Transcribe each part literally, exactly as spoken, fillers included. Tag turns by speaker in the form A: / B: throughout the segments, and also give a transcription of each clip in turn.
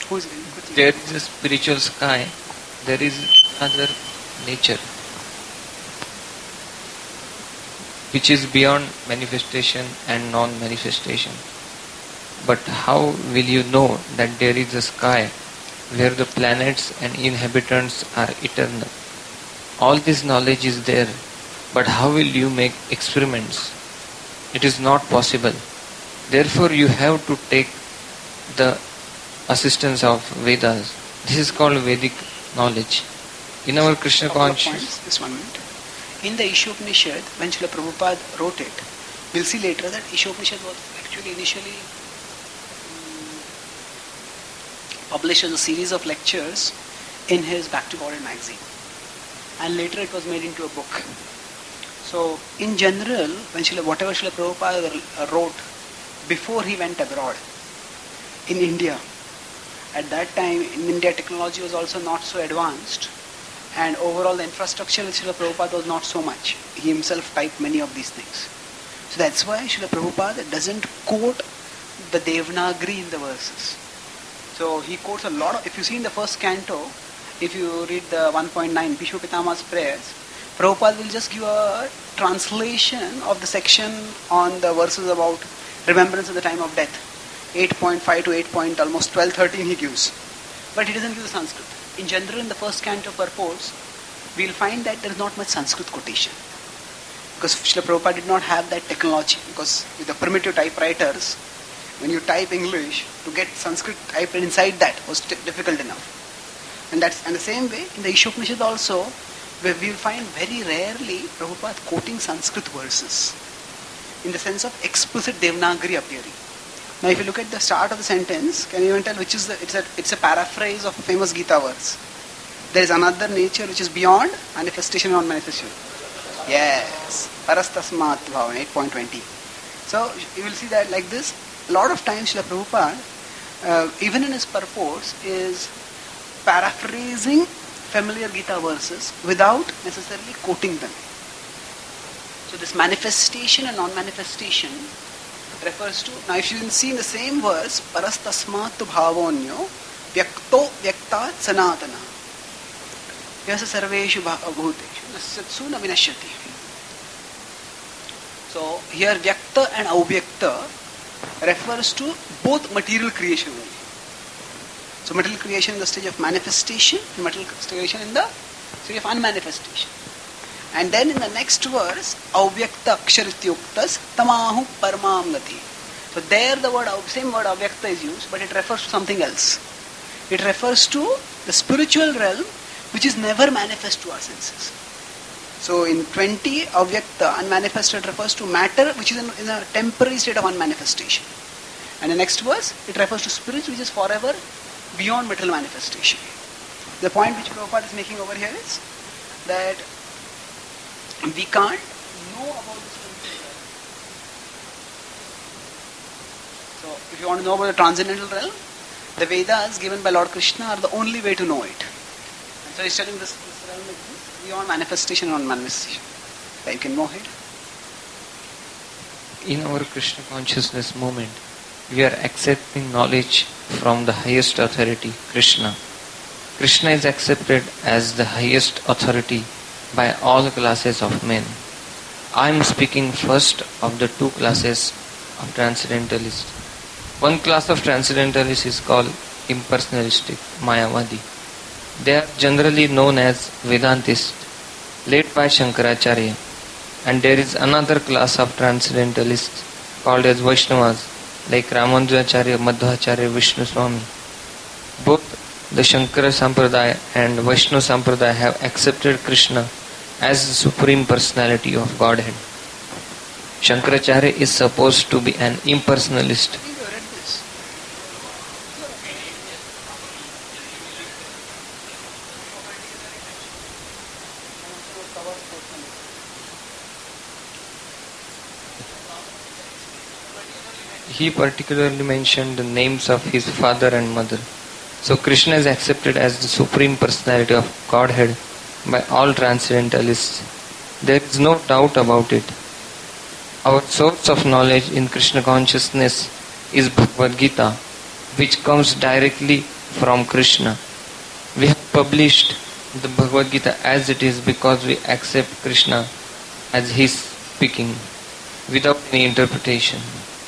A: Who is it?
B: There is a spiritual sky, there is another nature which is beyond manifestation and non-manifestation. But how will you know that there is a sky where the planets and inhabitants are eternal? All this knowledge is there, but how will you make experiments? It is not possible. Therefore you have to take the assistance of Vedas. This is called Vedic knowledge. In our Krishna consciousness...
A: Just one minute. In the Ishopanishad, when Srila Prabhupada wrote it, we'll see later that Ishopanishad was actually initially um, published as a series of lectures in his Back to Body magazine. And later it was made into a book. So, in general, when Srila, whatever Srila Prabhupada wrote before he went abroad, in India, at that time in India technology was also not so advanced, and overall the infrastructure with Srila Prabhupada was not so much. He himself typed many of these things. So that's why Srila Prabhupada doesn't quote the Devanagari in the verses. So he quotes a lot of, if you see in the first canto, if you read the one point nine, Bhishma Pitama's prayers, Prabhupada will just give a translation of the section on the verses about remembrance of the time of death. eight point five to eight point almost twelve, thirteen he gives. But he doesn't give the Sanskrit. In general, in the first canto purports, we'll find that there is not much Sanskrit quotation. Because Srila Prabhupada did not have that technology. Because with the primitive typewriters, when you type English, to get Sanskrit typed inside that was t- difficult enough. And that's and the same way, in the Ishopanishad also, where we'll find very rarely Prabhupada quoting Sanskrit verses. In the sense of explicit Devanagari appearing. Now if you look at the start of the sentence, can you even tell which is the, it's a, it's a paraphrase of a famous Gita verse. There is another nature which is beyond manifestation and non-manifestation. Yes, Parastasmat Bhavan, eight point twenty. So you will see that like this, a lot of times Srila Prabhupada, uh, even in his purports, is paraphrasing familiar Gita verses without necessarily quoting them. So this manifestation and non-manifestation refers to, now if you can see in the same verse, Parastasmat bhavonyo vyakto vyaktat sanatana yasa sarveshu bhuteshu nasyatsu na vinashyati. So here vyakta and avyakta refers to both material creation only. So material creation in the stage of manifestation and material creation in the stage of unmanifestation. And then in the next verse, avyakta aksharityuktas tamahu paramam gati. So there the word, same word avyakta is used, but it refers to something else. It refers to the spiritual realm which is never manifest to our senses. So in twenty, avyakta, unmanifested, refers to matter which is in, in a temporary state of unmanifestation. And the next verse, it refers to spirit which is forever beyond material manifestation. The point which Prabhupada is making over here is that we can't know about this spiritual realm. So, if you want to know about the transcendental realm, the Vedas given by Lord Krishna are the only way to know it. And so, he's telling this, this realm exists beyond manifestation and non-manifestation. So, you can know it.
B: In our Krishna consciousness moment, we are accepting knowledge from the highest authority, Krishna. Krishna is accepted as the highest authority by all classes of men. I am speaking first of the two classes of transcendentalists. One class of transcendentalists is called impersonalistic, Mayavadi. They are generally known as Vedantists, led by Shankaracharya. And there is another class of transcendentalists called as Vaishnavas, like Ramanujacharya, Madhvacharya, Vishnu Swami. Both the Shankara Sampradaya and Vaishnava Sampradaya have accepted Krishna as the Supreme Personality of Godhead. Shankaracharya is supposed to be an impersonalist.
A: I think you read this.
B: He particularly mentioned the names of his father and mother. So Krishna is accepted as the Supreme Personality of Godhead by all transcendentalists. There is no doubt about it. Our source of knowledge in Krishna consciousness is Bhagavad Gita, which comes directly from Krishna. We have published the Bhagavad Gita as it is because we accept Krishna as his speaking without any interpretation.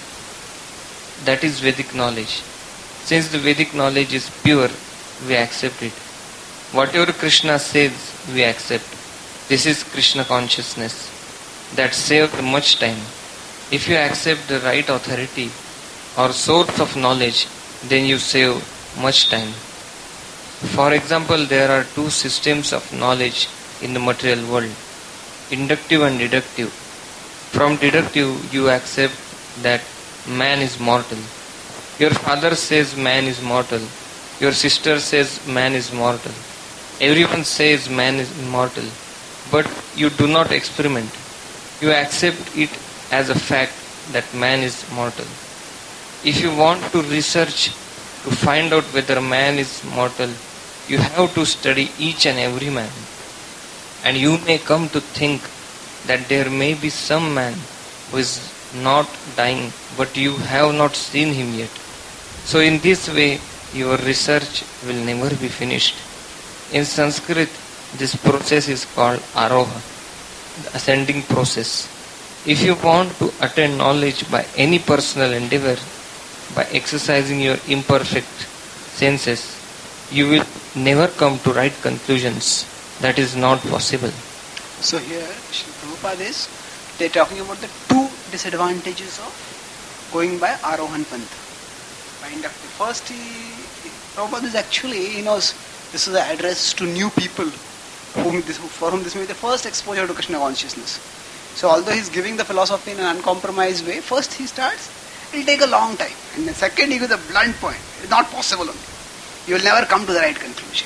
B: That is Vedic knowledge. Since the Vedic knowledge is pure, we accept it. Whatever Krishna says, we accept. This is Krishna consciousness that saves much time. If you accept the right authority or source of knowledge, then you save much time. For example, there are two systems of knowledge in the material world, inductive and deductive. From deductive, you accept that man is mortal. Your father says man is mortal. Your sister says man is mortal. Everyone says man is immortal. But you do not experiment. You accept it as a fact that man is mortal. If you want to research to find out whether man is mortal, you have to study each and every man. And you may come to think that there may be some man who is not dying, but you have not seen him yet. So in this way, your research will never be finished. In Sanskrit, this process is called aroha, the ascending process. If you want to attain knowledge by any personal endeavor, by exercising your imperfect senses, you will never come to right conclusions. That is not possible.
A: So here, Srila Prabhupada is, they are talking about the two disadvantages of going by Arohan Pantha. By inductive. First, he, Prabhupada is actually, he knows this is an address to new people whom this, for whom this may be the first exposure to Krishna consciousness. So although he is giving the philosophy in an uncompromised way, first he starts, it will take a long time. And then second he gives a blunt point. It is not possible only. You will never come to the right conclusion.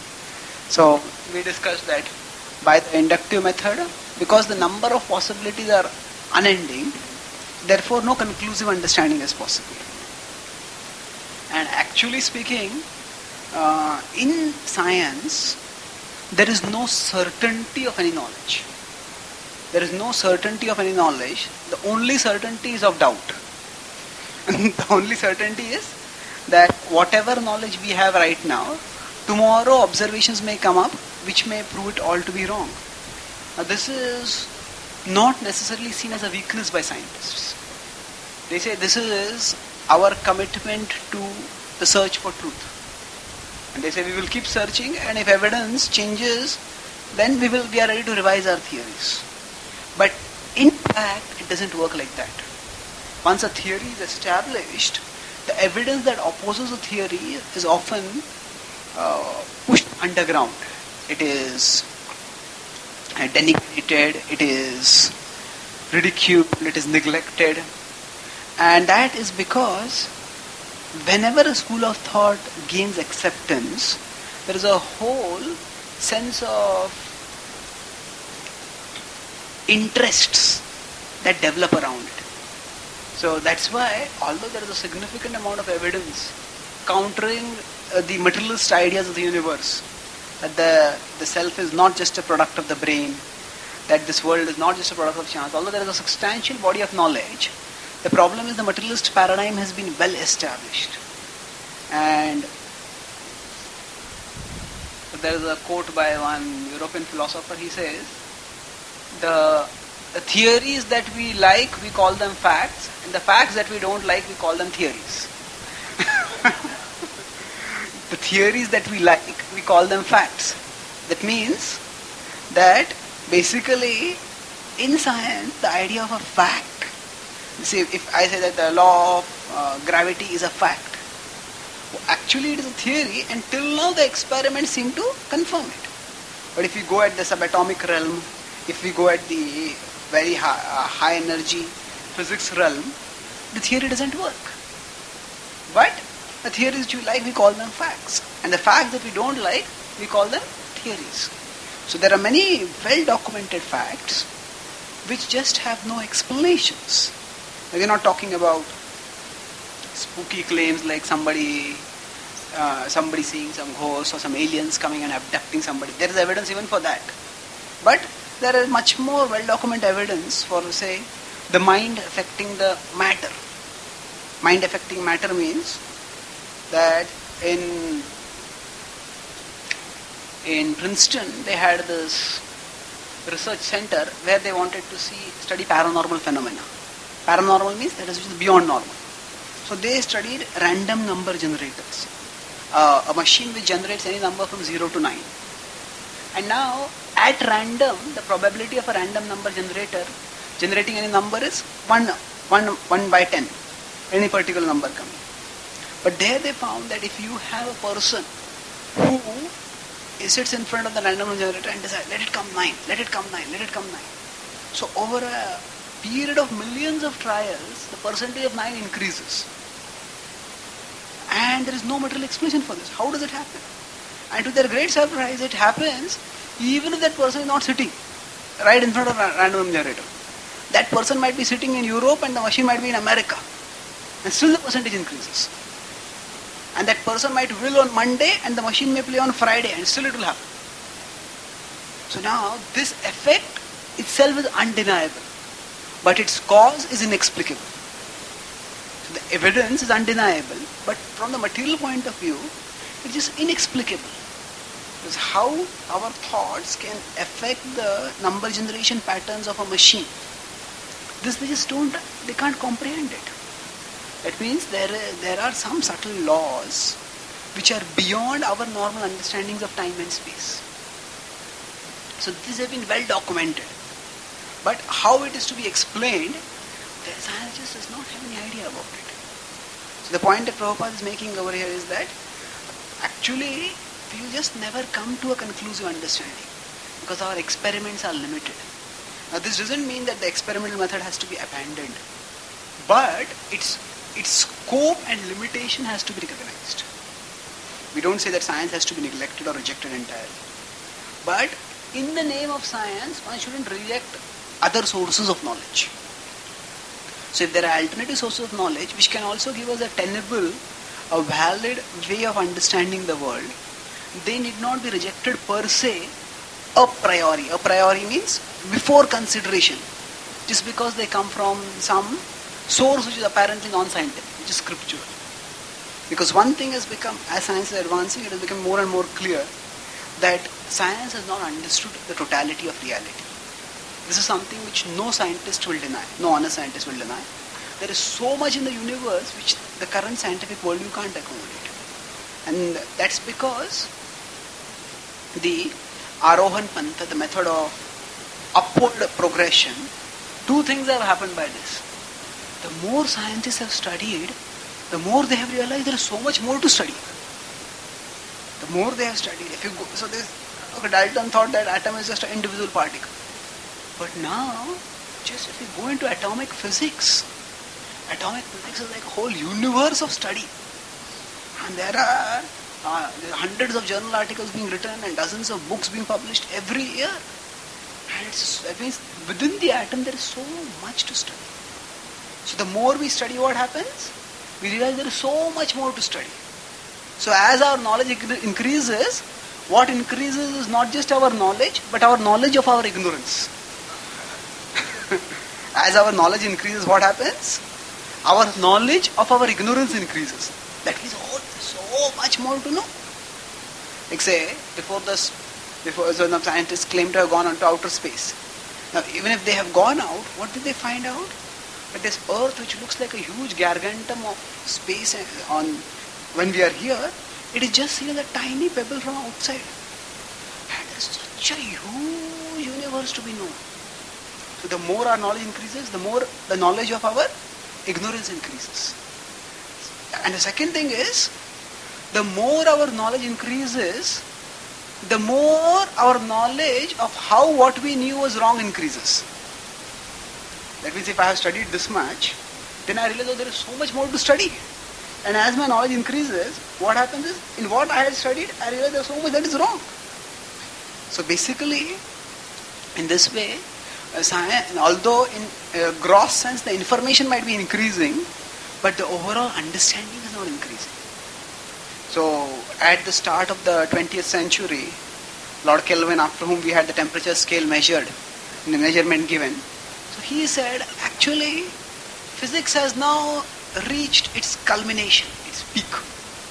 A: So we discussed that by the inductive method, because the number of possibilities are unending, therefore no conclusive understanding is possible. And actually speaking, uh, in science, there is no certainty of any knowledge. There is no certainty of any knowledge. The only certainty is of doubt. The only certainty is that whatever knowledge we have right now, tomorrow observations may come up which may prove it all to be wrong. Now this is not necessarily seen as a weakness by scientists. They say this is our commitment to the search for truth. And they say we will keep searching, and if evidence changes, then we will we are ready to revise our theories. But in fact, it doesn't work like that. Once a theory is established, the evidence that opposes the theory is often uh, pushed underground. It is denigrated, it is ridiculed, it is neglected. And that is because whenever a school of thought gains acceptance, there is a whole sense of interests that develop around it. So that's why, although there is a significant amount of evidence countering uh, the materialist ideas of the universe, that the, the self is not just a product of the brain, that this world is not just a product of chance, although there is a substantial body of knowledge, the problem is the materialist paradigm has been well established. And there is a quote by one European philosopher. He says, the, the theories that we like, we call them facts, and the facts that we don't like, we call them theories. The theories that we like, we call them facts. That means that basically in science, the idea of a fact, see, if I say that the law of uh, gravity is a fact, well, actually it is a theory, and till now the experiments seem to confirm it. But if we go at the subatomic realm, if we go at the very high, uh, high energy physics realm, the theory doesn't work. But the theories which we like, we call them facts. And the facts that we don't like, we call them theories. So there are many well-documented facts which just have no explanations. We're not talking about spooky claims like somebody uh, somebody seeing some ghosts or some aliens coming and abducting somebody. There is evidence even for that. But there is much more well-documented evidence for, say, the mind affecting the matter. Mind affecting matter means that in in Princeton, they had this research center where they wanted to see study paranormal phenomena. Paranormal means that is beyond normal. So they studied random number generators, uh, a machine which generates any number from zero to nine. And now, at random, the probability of a random number generator generating any number is one, one, one by ten, any particular number coming. But there they found that if you have a person who sits in front of the random number generator and decides, let it come nine, let it come nine, let it come nine. So over a period of millions of trials, the percentage of nine increases. And there is no material explanation for this. How does it happen? And to their great surprise, it happens even if that person is not sitting right in front of a random generator. That person might be sitting in Europe and the machine might be in America. And still the percentage increases. And that person might will on Monday and the machine may play on Friday and still it will happen. So now this effect itself is undeniable. But its cause is inexplicable. So the evidence is undeniable, but from the material point of view, it is inexplicable. Because how our thoughts can affect the number generation patterns of a machine. This they just don't, they can't comprehend it. That means there, there are some subtle laws which are beyond our normal understandings of time and space. So these have been well documented. But how it is to be explained, the science just does not have any idea about it. So the point that Prabhupada is making over here is that actually we just never come to a conclusive understanding because our experiments are limited. Now this doesn't mean that the experimental method has to be abandoned, but its its scope and limitation has to be recognized. We don't say that science has to be neglected or rejected entirely. But in the name of science, one shouldn't reject other sources of knowledge. So if there are alternative sources of knowledge which can also give us a tenable, a valid way of understanding the world, they need not be rejected per se a priori. A priori means before consideration, just because they come from some source which is apparently non-scientific, which is scriptural. Because one thing has become, as science is advancing, it has become more and more clear that science has not understood the totality of reality. This is something which no scientist will deny, no honest scientist will deny. There is so much in the universe which the current scientific world you can't accommodate. And that's because the Arohan Pantha, the method of upward progression, two things have happened by this. The more scientists have studied, the more they have realized there is so much more to study. The more they have studied, if you go, so this, okay, Dalton thought that atom is just an indivisible particle. But now, just if you go into atomic physics, atomic physics is like a whole universe of study. And there are, uh, there are hundreds of journal articles being written and dozens of books being published every year. And it's, that means within the atom there is so much to study. So the more we study, what happens? We realize there is so much more to study. So as our knowledge increases, what increases is not just our knowledge, but our knowledge of our ignorance. As our knowledge increases, what happens? Our knowledge of our ignorance increases. That means, oh, there's so much more to know. Like say, before this, before so the scientists claim to have gone onto outer space. Now, even if they have gone out, what did they find out? That this Earth, which looks like a huge gargantum of space on when we are here, it is just seen as a tiny pebble from outside. And there is such a huge universe to be known. So the more our knowledge increases, the more the knowledge of our ignorance increases. And the second thing is, the more our knowledge increases, the more our knowledge of how what we knew was wrong increases. That means if I have studied this much, then I realize oh, there is so much more to study. And as my knowledge increases, what happens is, in what I had studied, I realize there is so much that is wrong. So basically, in this way, uh, science, although in uh, gross sense the information might be increasing, but the overall understanding is not increasing. So at the start of the twentieth century, Lord Kelvin, after whom we had the temperature scale measured, and the measurement given, so he said, actually, physics has now reached its culmination, its peak.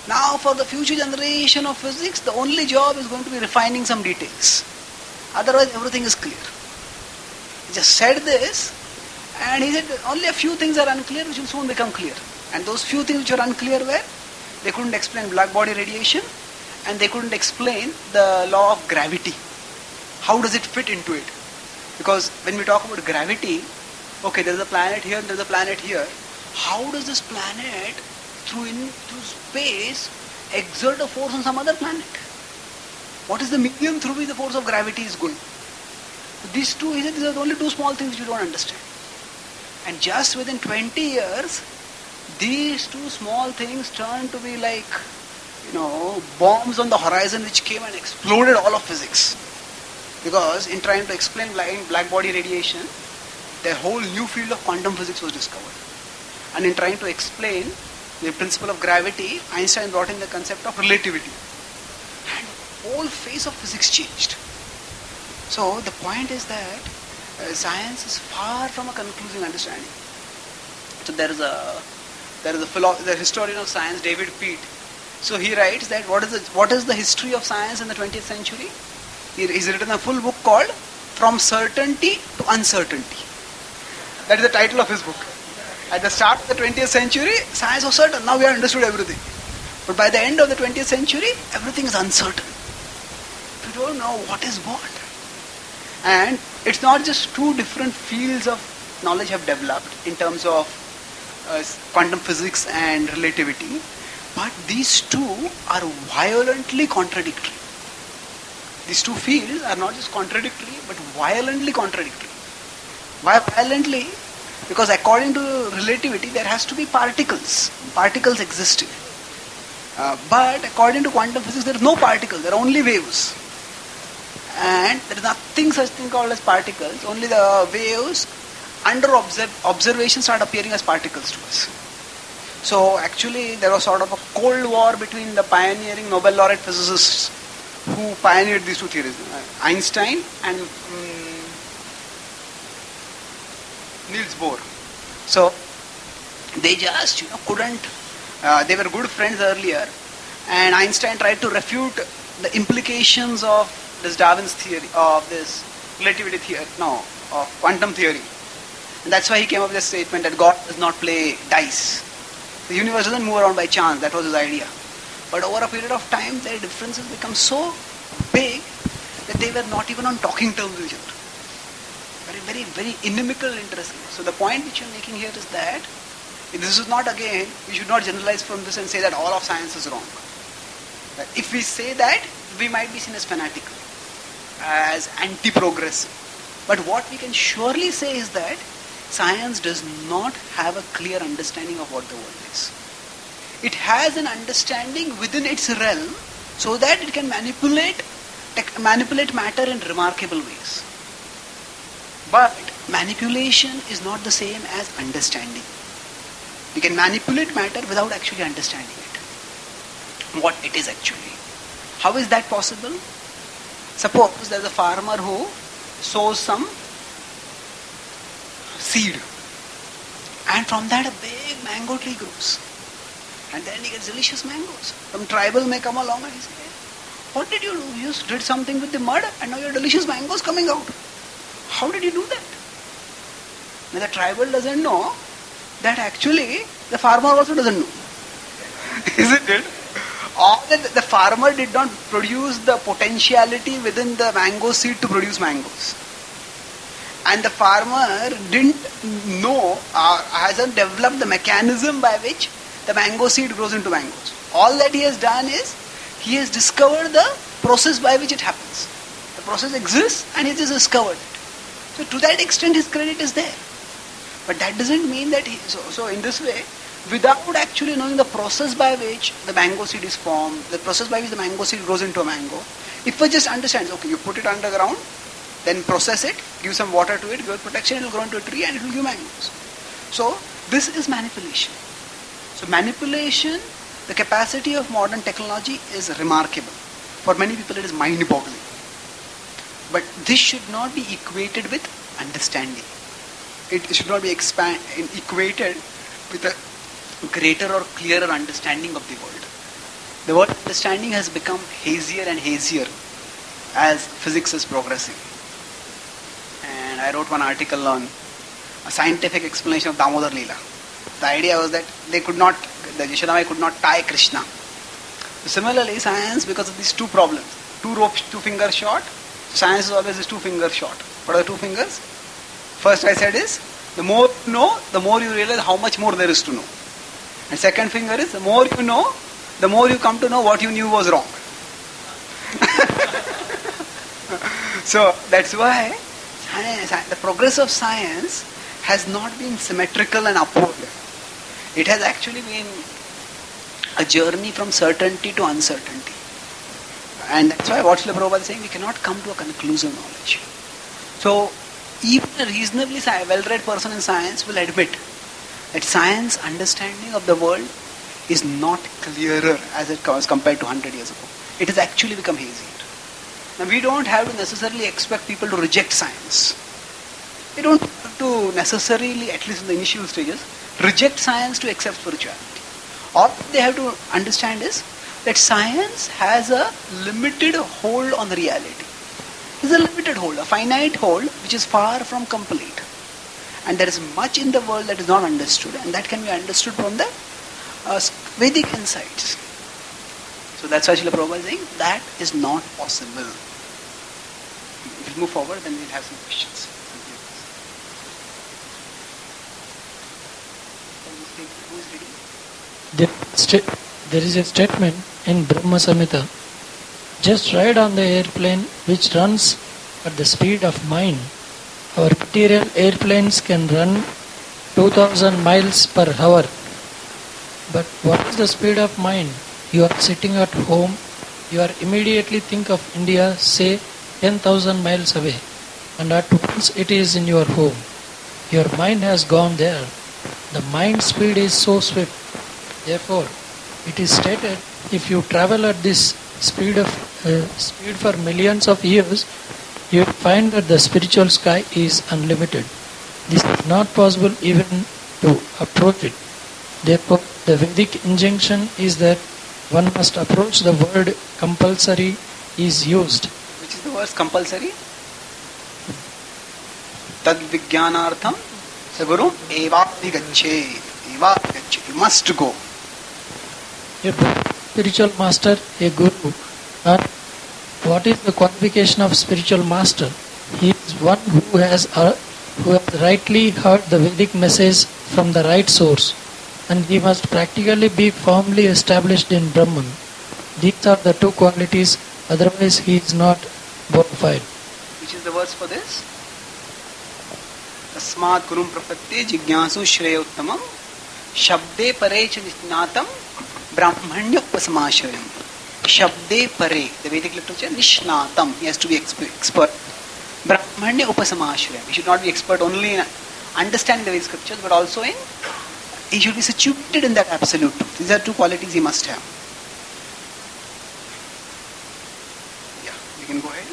A: Now for the future generation of physics, the only job is going to be refining some details. Otherwise everything is clear. He just said this, and he said only a few things are unclear which will soon become clear. And those few things which are unclear were, they couldn't explain black body radiation, and they couldn't explain the law of gravity. How does it fit into it? Because when we talk about gravity, okay, there's a planet here and there's a planet here. How does this planet, through, in, through space, exert a force on some other planet? What is the medium through which the force of gravity is going? These two, he said, these are the only two small things which you don't understand. And just within twenty years, these two small things turned to be like, you know, bombs on the horizon which came and exploded all of physics. Because in trying to explain black, black body radiation, the whole new field of quantum physics was discovered. And in trying to explain the principle of gravity, Einstein brought in the concept of relativity. And the whole face of physics changed. So the point is that uh, science is far from a conclusive understanding. So there is a there is a philo- the historian of science, David Peat. So he writes that what is the what is the history of science in the twentieth century? He, he's written a full book called From Certainty to Uncertainty. That is the title of his book. At the start of the twentieth century, science was certain. Now we have understood everything. But by the end of the twentieth century, everything is uncertain. We don't know what is what. And it's not just two different fields of knowledge have developed in terms of uh, quantum physics and relativity, but these two are violently contradictory. These two fields are not just contradictory, but violently contradictory. Why violently? Because according to relativity, there has to be particles. Particles existing. Uh, but according to quantum physics, there is no particles. There are only waves. And there is nothing such thing called as particles. Only the waves under observ- observation start appearing as particles to us. So actually, there was sort of a cold war between the pioneering Nobel laureate physicists who pioneered these two theories, uh, Einstein and um, Niels Bohr. So they just, you know, couldn't. Uh, they were good friends earlier, and Einstein tried to refute the implications of this Darwin's theory, of this relativity theory, no, of quantum theory. And that's why he came up with a statement that God does not play dice. The universe doesn't move around by chance. That was his idea. But over a period of time, their differences become so big that they were not even on talking terms with each other. Very, very, very inimical interests. So the point which you're making here is that this is not, again, we should not generalize from this and say that all of science is wrong. If we say that, we might be seen as fanatical, as anti-progressive. But what we can surely say is that science does not have a clear understanding of what the world is. It has an understanding within its realm so that it can manipulate tech, manipulate matter in remarkable ways. But manipulation is not the same as understanding. We can manipulate matter without actually understanding it, what it is actually. How is that possible? Suppose there's a farmer who sows some seed, and from that a big mango tree grows, and then he gets delicious mangoes. Some tribal may come along and he say, what did you do? You just did something with the mud and now your delicious mangoes coming out. How did you do that? Now the tribal doesn't know that actually the farmer also doesn't know. Isn't it? Or that the farmer did not produce the potentiality within the mango seed to produce mangoes. And the farmer didn't know, or hasn't developed the mechanism by which the mango seed grows into mangoes. All that he has done is, he has discovered the process by which it happens. The process exists and he has just discovered it. So to that extent his credit is there. But that doesn't mean that he, so, so in this way, without actually knowing the process by which the mango seed is formed, the process by which the mango seed grows into a mango, if one just understands, okay, you put it underground, then process it, give some water to it, give it protection, it will grow into a tree and it will give mangoes. So this is manipulation. So manipulation, the capacity of modern technology is remarkable. For many people it is mind-boggling. But this should not be equated with understanding. It should not be expand, equated with a greater or clearer understanding of the world. The world understanding has become hazier and hazier as physics is progressing. And I wrote one article on a scientific explanation of Damodar Leela. The idea was that they could not, the Yashodamai could not tie Krishna. So similarly, science, because of these two problems, two ropes, two fingers short, science is always is two fingers short. What are the two fingers? First I said is, the more you know, the more you realize how much more there is to know. And second finger is, the more you know, the more you come to know what you knew was wrong. So that's why science, the progress of science has not been symmetrical and upward. It has actually been a journey from certainty to uncertainty. And that's why what Srila Prabhupada is saying, we cannot come to a conclusive knowledge. So, even a reasonably well-read person in science will admit that science understanding of the world is not clearer as it was compared to one hundred years ago. It has actually become hazier. Now, we don't have to necessarily expect people to reject science. We don't have to necessarily, at least in the initial stages, reject science to accept spirituality. All they have to understand is that science has a limited hold on the reality. It's a limited hold, a finite hold, which is far from complete. And there is much in the world that is not understood, and that can be understood from the uh, Vedic insights. So that's why Srila Prabhupada is saying that is not possible. If we move forward, then we'll have some questions.
C: There, st- there is a statement in Brahma Samhita. Just ride on the airplane which runs at the speed of mind. Our material airplanes can run two thousand miles per hour. But what is the speed of mind? You are sitting at home, you are immediately think of India, say ten thousand miles away, and at once it is in your home. Your mind has gone there. The mind speed is so swift. Therefore, it is stated, if you travel at this speed of uh, speed for millions of years, you will find that the spiritual sky is unlimited. This is not possible even to approach it. Therefore, the Vedic injunction is that one must approach the word compulsory is used.
A: Which is the word compulsory? Tad vijnanartham saguru eva vigachet. Eva vigachet. You must go.
C: A spiritual master, a guru, or what is the qualification of spiritual master? He is one who has uh, who has rightly heard the Vedic message from the right source, and he must practically be firmly established in Brahman. These are the two qualities, otherwise he is not bona fide.
A: Which is the verse for this? Tasmat kurum prapatte jignasu shreya uttamam shabde pare cha nishnatam brahmanya upasamashayam. Shabde pare, the Vedic literature, nishnatam, he has to be expert. Brahmanya upasamashayam. He should not be expert only in understanding the Vedic scriptures, but also in, he should be situated in that absolute truth. These are two qualities he must have. Yeah, you can go ahead.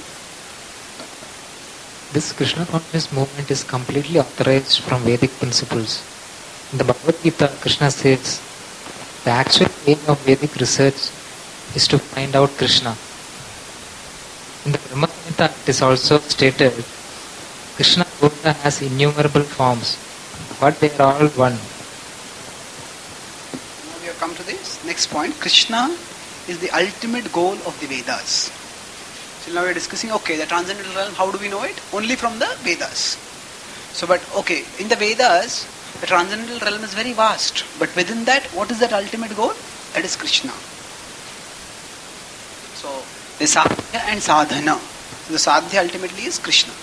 B: This Krishna consciousness movement is completely authorized from Vedic principles. In the Bhagavad Gita, Krishna says, the actual aim of Vedic research is to find out Krishna. In the Brahma Samhita, it is also stated, Krishna Buddha has innumerable forms, but they are all one.
A: Now we have come to this next point. Krishna is the ultimate goal of the Vedas. So now we are discussing, okay, the transcendental realm, how do we know it? Only from the Vedas. So, but okay, in the Vedas, the transcendental realm is very vast. But within that, what is that ultimate goal? That is Krishna. So, the sadhya and sadhana. So the sadhya ultimately is Krishna.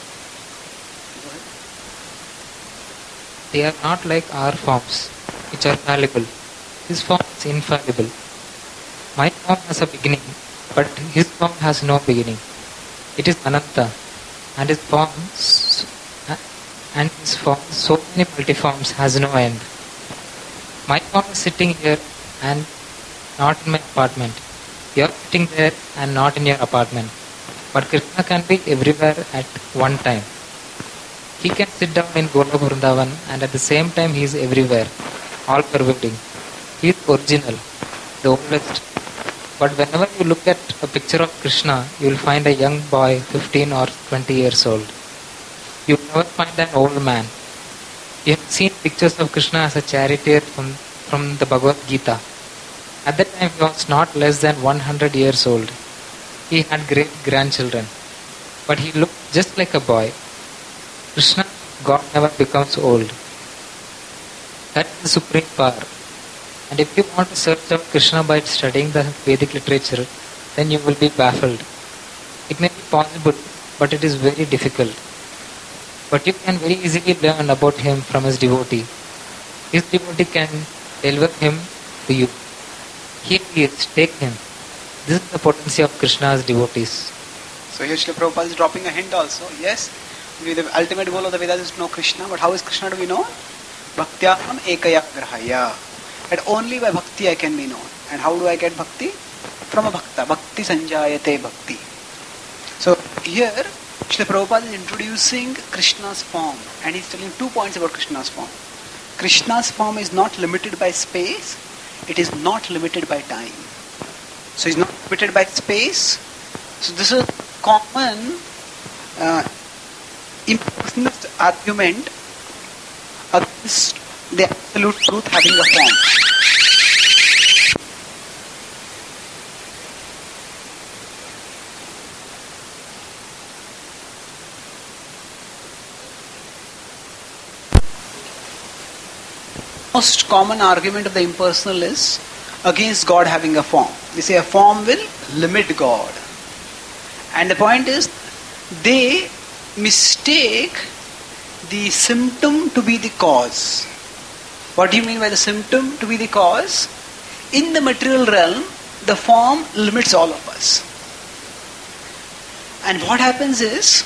B: They are not like our forms, which are fallible. His form is infallible. My form has a beginning, but his form has no beginning. It is Ananta, and his form, and his form, so many multiforms, has no end. My form is sitting here and not in my apartment. You are sitting there and not in your apartment. But Krishna can be everywhere at one time. He can sit down in Golok Vrindavan and at the same time he is everywhere, all pervading. He is original, the oldest,
D: But whenever you look at a picture of Krishna, you will find a young boy, fifteen or twenty years old. You will never find an old man. You have seen pictures of Krishna as a charioteer from, from the Bhagavad Gita. At that time he was not less than one hundred years old. He had great grandchildren. But he looked just like a boy. Krishna, God never becomes old. That is the supreme power. And if you want to search out Krishna by studying the Vedic literature, then you will be baffled. It may be possible, but it is very difficult. But you can very easily learn about him from his devotee. His devotee can deliver him to you. Here he is, take him. This is the potency of Krishna's devotees.
A: So here Srila Prabhupada is dropping a hint also. Yes, the ultimate goal of the Vedas is to know Krishna, but how is Krishna to be known? Bhaktyaham ekaya grahaya. That only by bhakti I can be known. And how do I get bhakti? From a bhakta. Bhakti sanjayate bhakti. So here Srila Prabhupada is introducing Krishna's form, and he is telling two points about Krishna's form. Krishna's form is not limited by space, it is not limited by time. So he is not limited by space. So this is a common uh, impersonalist argument against the absolute truth having a form. Most common argument of the impersonalists against God having a form. They say a form will limit God. And the point is, they mistake the symptom to be the cause. What do you mean by the symptom to be the cause? In the material realm, the form limits all of us. And what happens is,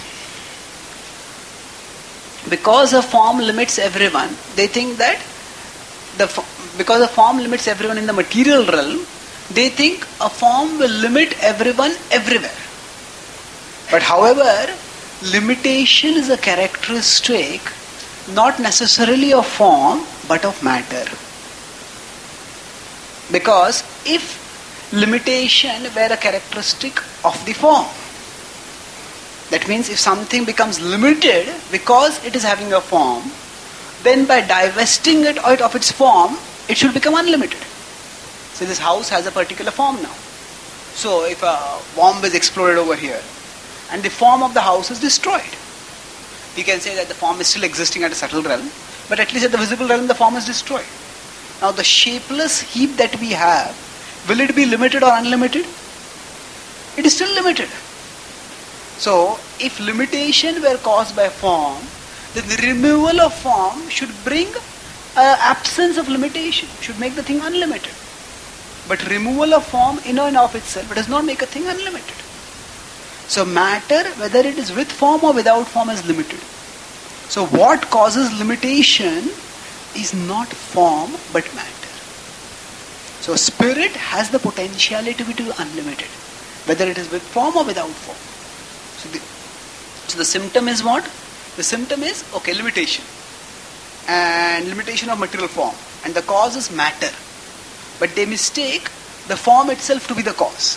A: because a form limits everyone, they think that the because a form limits everyone in the material realm, they think a form will limit everyone everywhere. But however, limitation is a characteristic not necessarily of form but of matter. Because if limitation were a characteristic of the form, that means if something becomes limited because it is having a form, then by divesting it out of its form, it should become unlimited. So this house has a particular form now. So if a bomb is exploded over here and the form of the house is destroyed, we can say that the form is still existing at a subtle realm, but at least at the visible realm the form is destroyed. Now the shapeless heap that we have, will it be limited or unlimited? It is still limited. So if limitation were caused by form, then the removal of form should bring uh, absence of limitation, should make the thing unlimited. But removal of form in and of itself does not make a thing unlimited. So matter, whether it is with form or without form, is limited. So what causes limitation is not form but matter. So spirit has the potentiality to be unlimited, whether it is with form or without form. So the, so the symptom is what? The symptom is, okay, limitation. And limitation of material form. And the cause is matter. But they mistake the form itself to be the cause.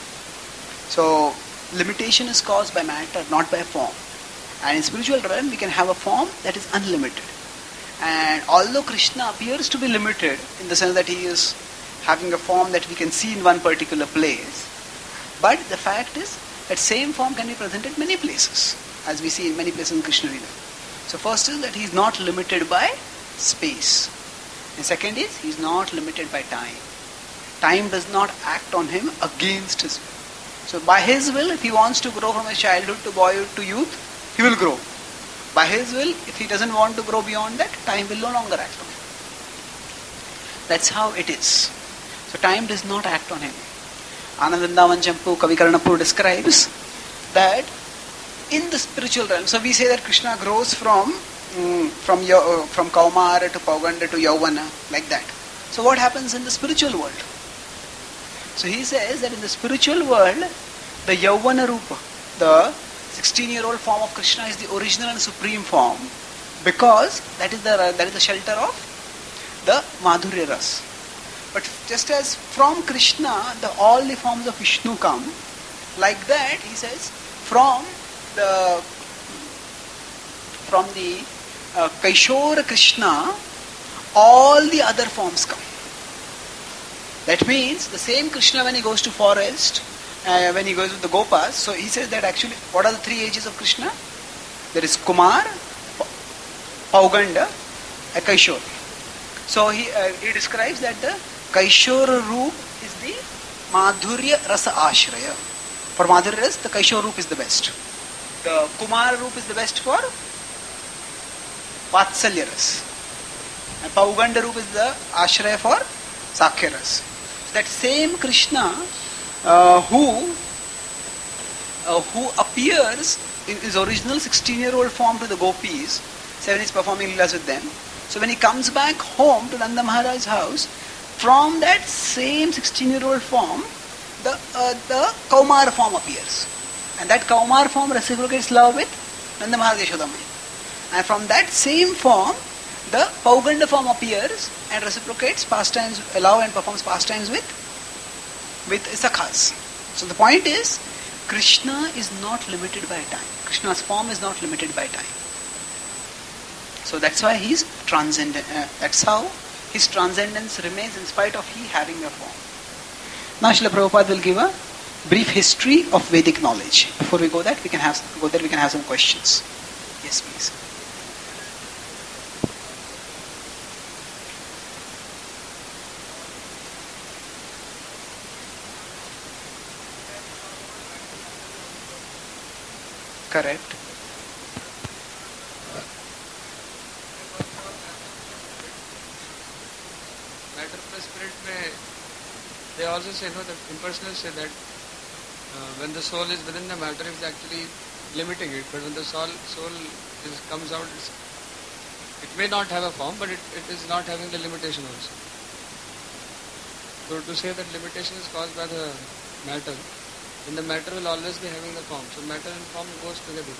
A: So, limitation is caused by matter, not by form. And in spiritual realm, we can have a form that is unlimited. And although Krishna appears to be limited, in the sense that he is having a form that we can see in one particular place, but the fact is that same form can be present in many places, as we see in many places in Krishna Lila. So first is that he is not limited by space. And second is, he is not limited by time. Time does not act on him against his will. So by his will, if he wants to grow from his childhood to boyhood to youth, he will grow. By his will, if he doesn't want to grow beyond that, time will no longer act on him. That's how it is. So time does not act on him. Anandandavan Champu Kavikarnapur describes that in the spiritual realm, so we say that Krishna grows from mm, from uh, from Kaumara to Pauganda to Yauvana, like that. So what happens in the spiritual world? So he says that in the spiritual world, the Yauvana Rupa, the sixteen-year-old form of Krishna, is the original and supreme form, because that is the that is the shelter of the Madhurya Ras. But just as from Krishna, the all the forms of Vishnu come, like that, he says, from the from the uh, Kaishora Krishna, all the other forms come. That means the same Krishna when he goes to forest, uh, when he goes with the Gopas, so he says that actually, what are the three ages of Krishna? There is Kumar, Pauganda, and Kaishor. So he uh, he describes that the Kaishora Roop is the Madhurya Rasa Ashraya. For Madhurya Rasa, the Kaishora Roop is the best. The Kumar Roop is the best for Vatsalya Rasa. And Pauganda Roop is the Ashraya for Sakhya Rasa. That same Krishna uh, who uh, who appears in his original sixteen-year-old form to the gopis, seven is performing leelas with them. So when he comes back home to Nanda Maharaj's house, from that same sixteen-year-old form, the uh, the Kaumar form appears. And that Kaumar form reciprocates love with Nanda Maharaj Yashodamaya. And from that same form, the Pauganda form appears and reciprocates pastimes, allow and performs pastimes with with Sakhas. So the point is, Krishna is not limited by time. Krishna's form is not limited by time. So that's why he's transcendent. Uh, that's how his transcendence remains in spite of he having a form. Now Srila Prabhupada will give a brief history of Vedic knowledge. Before we go that, we can have go there. We can have some questions. Yes, please. Correct.
E: Matter plus spirit may, they also say, no, the impersonalists say that uh, when the soul is within the matter, it's actually limiting it. But when the soul soul is, comes out, it's, it may not have a form, but it, it is not having the limitation also. So to say that limitation is caused by the matter, then the matter will always be having the form. So matter and form goes together.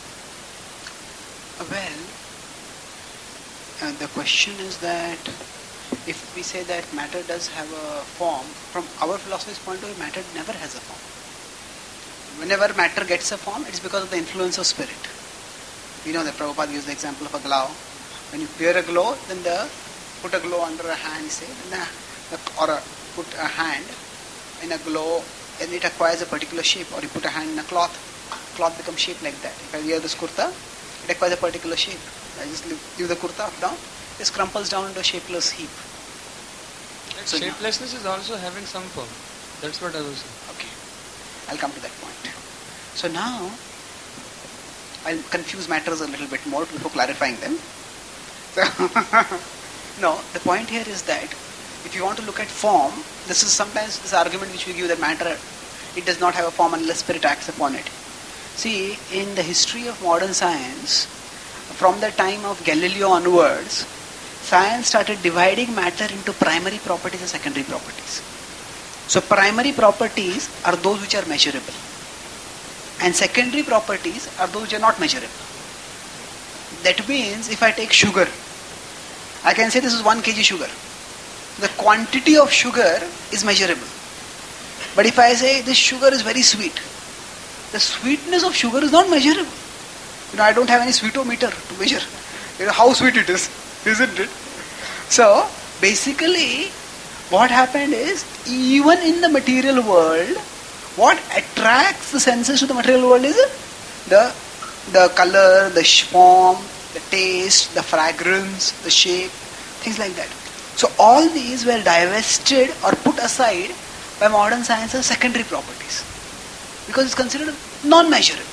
A: Well, uh, the question is that if we say that matter does have a form, from our philosophy's point of view, matter never has a form. Whenever matter gets a form, it's because of the influence of spirit. We know that Prabhupada used the example of a glow. When you wear a glow, then the put a glow under a hand, say, then the, or a, put a hand in a glow, and it acquires a particular shape. Or you put a hand in a cloth, cloth becomes shaped like that. If I wear this kurta, it acquires a particular shape. I just leave, leave the kurta up down, it crumples down into a shapeless heap.
E: That
A: So
E: shapelessness is also having some form. That's what I was saying.
A: Okay, I'll come to that point. So now, I'll confuse matters a little bit more before clarifying them. So no, the point here is that if you want to look at form, this is sometimes this argument which we give that matter, it does not have a form unless spirit acts upon it. See, in the history of modern science, from the time of Galileo onwards, science started dividing matter into primary properties and secondary properties. So primary properties are those which are measurable, and secondary properties are those which are not measurable. That means if I take sugar, I can say this is one kilogram sugar. The quantity of sugar is measurable. But if I say this sugar is very sweet, the sweetness of sugar is not measurable. You know, I don't have any sweetometer to measure, you know, how sweet it is, isn't it? So basically what happened is, even in the material world, what attracts the senses to the material world is the the color, the form, the taste, the fragrance, the shape, things like that. So all these were divested or put aside by modern science as secondary properties, because it's considered non-measurable.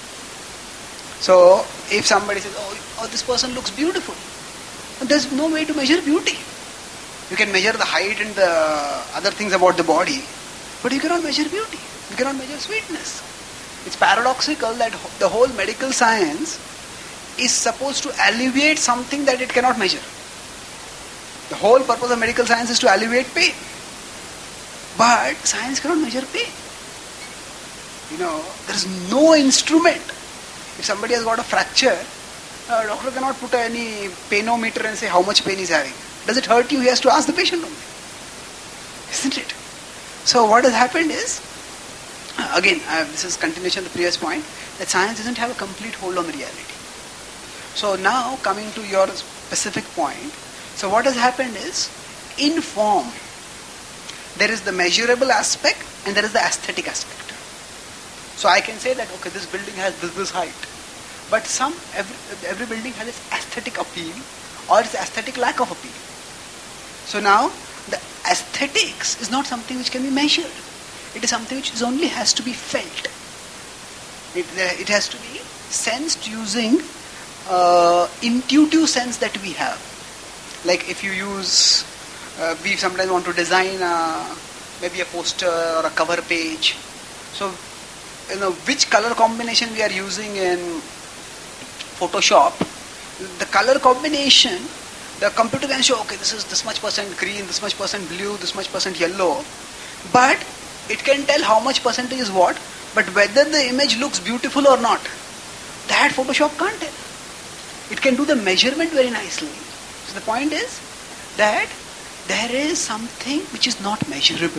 A: So if somebody says, oh, oh this person looks beautiful, there's no way to measure beauty. You can measure the height and the other things about the body, but you cannot measure beauty. You cannot measure sweetness. It's paradoxical that the whole medical science is supposed to alleviate something that it cannot measure. The whole purpose of medical science is to alleviate pain. But science cannot measure pain. You know, there is no instrument. If somebody has got a fracture, a doctor cannot put any painometer and say how much pain he's having. Does it hurt you? He has to ask the patient only. Isn't it? So what has happened is, uh, again, uh, this is continuation of the previous point, that science doesn't have a complete hold on the reality. So now coming to your specific point, so what has happened is, in form, there is the measurable aspect and there is the aesthetic aspect. So I can say that, okay, this building has this, this height. But some, every, every building has its aesthetic appeal or its aesthetic lack of appeal. So now, the aesthetics is not something which can be measured. It is something which is only has to be felt. It, it has to be sensed using uh, intuitive sense that we have. Like if you use, uh, we sometimes want to design a, maybe a poster or a cover page. So, you know, which color combination we are using in Photoshop, the color combination, the computer can show, okay, this is this much percent green, this much percent blue, this much percent yellow, but it can tell how much percentage is what, but whether the image looks beautiful or not, that Photoshop can't tell. It can do the measurement very nicely. So the point is that there is something which is not measurable.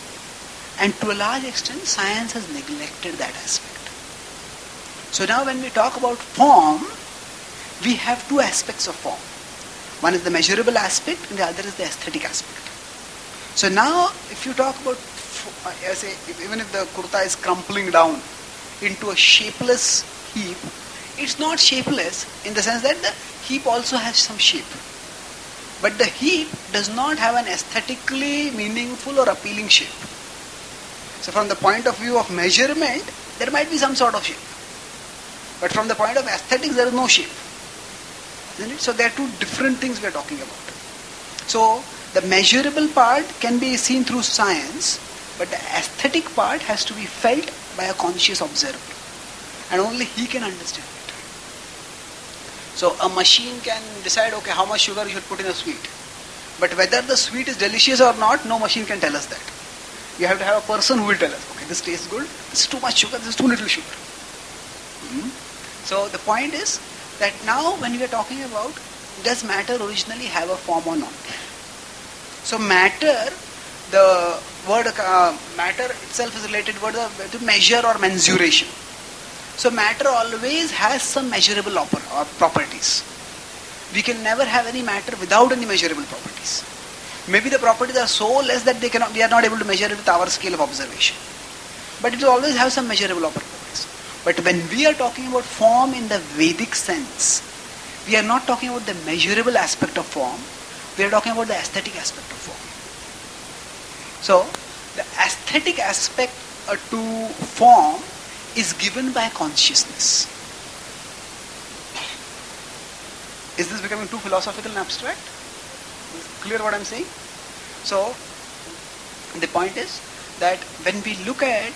A: And to a large extent, science has neglected that aspect. So now when we talk about form, we have two aspects of form. One is the measurable aspect and the other is the aesthetic aspect. So now if you talk about, I say, even if the kurta is crumpling down into a shapeless heap, it's not shapeless in the sense that the heap also has some shape. But the heap does not have an aesthetically meaningful or appealing shape. So from the point of view of measurement, there might be some sort of shape. But from the point of aesthetics, there is no shape. Isn't it? So there are two different things we are talking about. So the measurable part can be seen through science, but the aesthetic part has to be felt by a conscious observer. And only he can understand it. So a machine can decide, okay, how much sugar you should put in a sweet. But whether the sweet is delicious or not, no machine can tell us that. You have to have a person who will tell us, okay, this tastes good, this is too much sugar, this is too little sugar. Hmm? So the point is that now when we are talking about, does matter originally have a form or not? So matter, the word uh, matter itself is related word to measure or mensuration. So matter always has some measurable oper- or properties. We can never have any matter without any measurable properties. Maybe the properties are so less that they cannot, we are not able to measure it with our scale of observation. But it will always have some measurable properties. But when we are talking about form in the Vedic sense, we are not talking about the measurable aspect of form, we are talking about the aesthetic aspect of form. So, the aesthetic aspect uh, to form is given by consciousness. Is this becoming too philosophical and abstract? Is it clear what I am saying? So, the point is that when we look at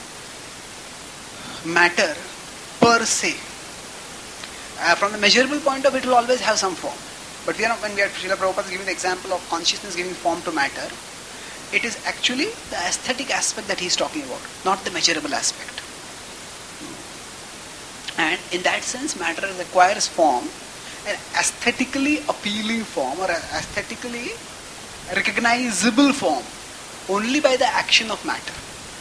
A: matter per se, uh, from the measurable point of view, it will always have some form. But we are not, when we are, Srila Prabhupada is giving the example of consciousness giving form to matter, it is actually the aesthetic aspect that he is talking about, not the measurable aspect. And in that sense, matter requires form, an aesthetically appealing form or an aesthetically recognizable form, only by the action of matter.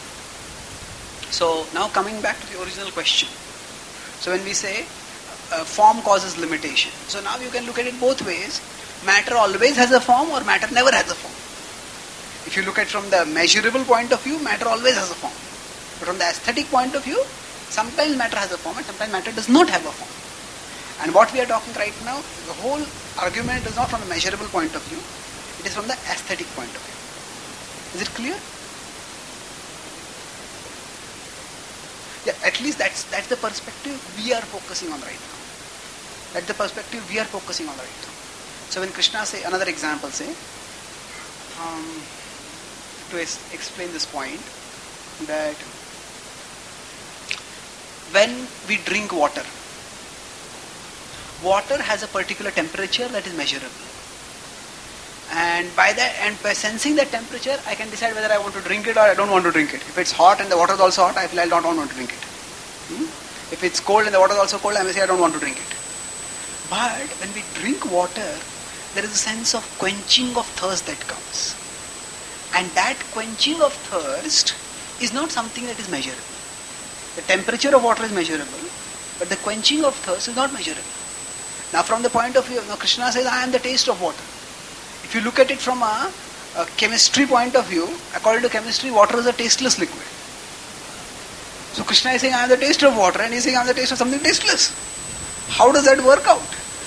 A: So now coming back to the original question. So when we say uh, form causes limitation, so now you can look at it both ways. Matter always has a form or matter never has a form. If you look at it from the measurable point of view, matter always has a form. But from the aesthetic point of view, sometimes matter has a form and sometimes matter does not have a form. And what we are talking right now, the whole argument is not from the measurable point of view, it is from the aesthetic point of view. Is it clear? Yeah, at least that's that's the perspective we are focusing on right now. That's the perspective we are focusing on right now. So when Krishna say, another example say, um, to es- explain this point, that when we drink water, water has a particular temperature that is measurable. And by that, and by sensing that temperature, I can decide whether I want to drink it or I don't want to drink it. If it's hot and the water is also hot, I feel I don't want to drink it. Hmm? If it's cold and the water is also cold, I may say I don't want to drink it. But when we drink water, there is a sense of quenching of thirst that comes. And that quenching of thirst is not something that is measurable. The temperature of water is measurable, but the quenching of thirst is not measurable. Now from the point of view, now Krishna says, I am the taste of water. If you look at it from a, a chemistry point of view, according to chemistry, water is a tasteless liquid. So Krishna is saying, I am the taste of water, and he is saying, I am the taste of something tasteless. How does that work out?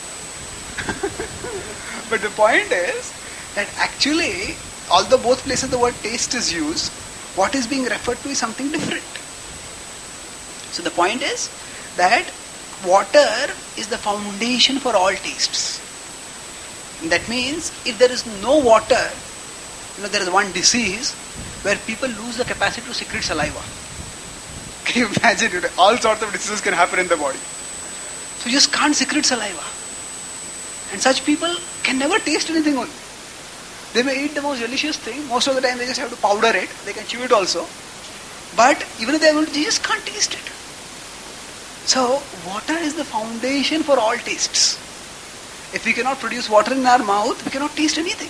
A: But the point is that actually, although both places the word taste is used, what is being referred to is something different. So the point is that water is the foundation for all tastes. And that means if there is no water, you know, there is one disease where people lose the capacity to secrete saliva. Can you imagine? You know, all sorts of diseases can happen in the body. So you just can't secrete saliva. And such people can never taste anything only. They may eat the most delicious thing. Most of the time they just have to powder it. They can chew it also. But even if they are able to, they just can't taste it. So water is the foundation for all tastes. If we cannot produce water in our mouth, we cannot taste anything.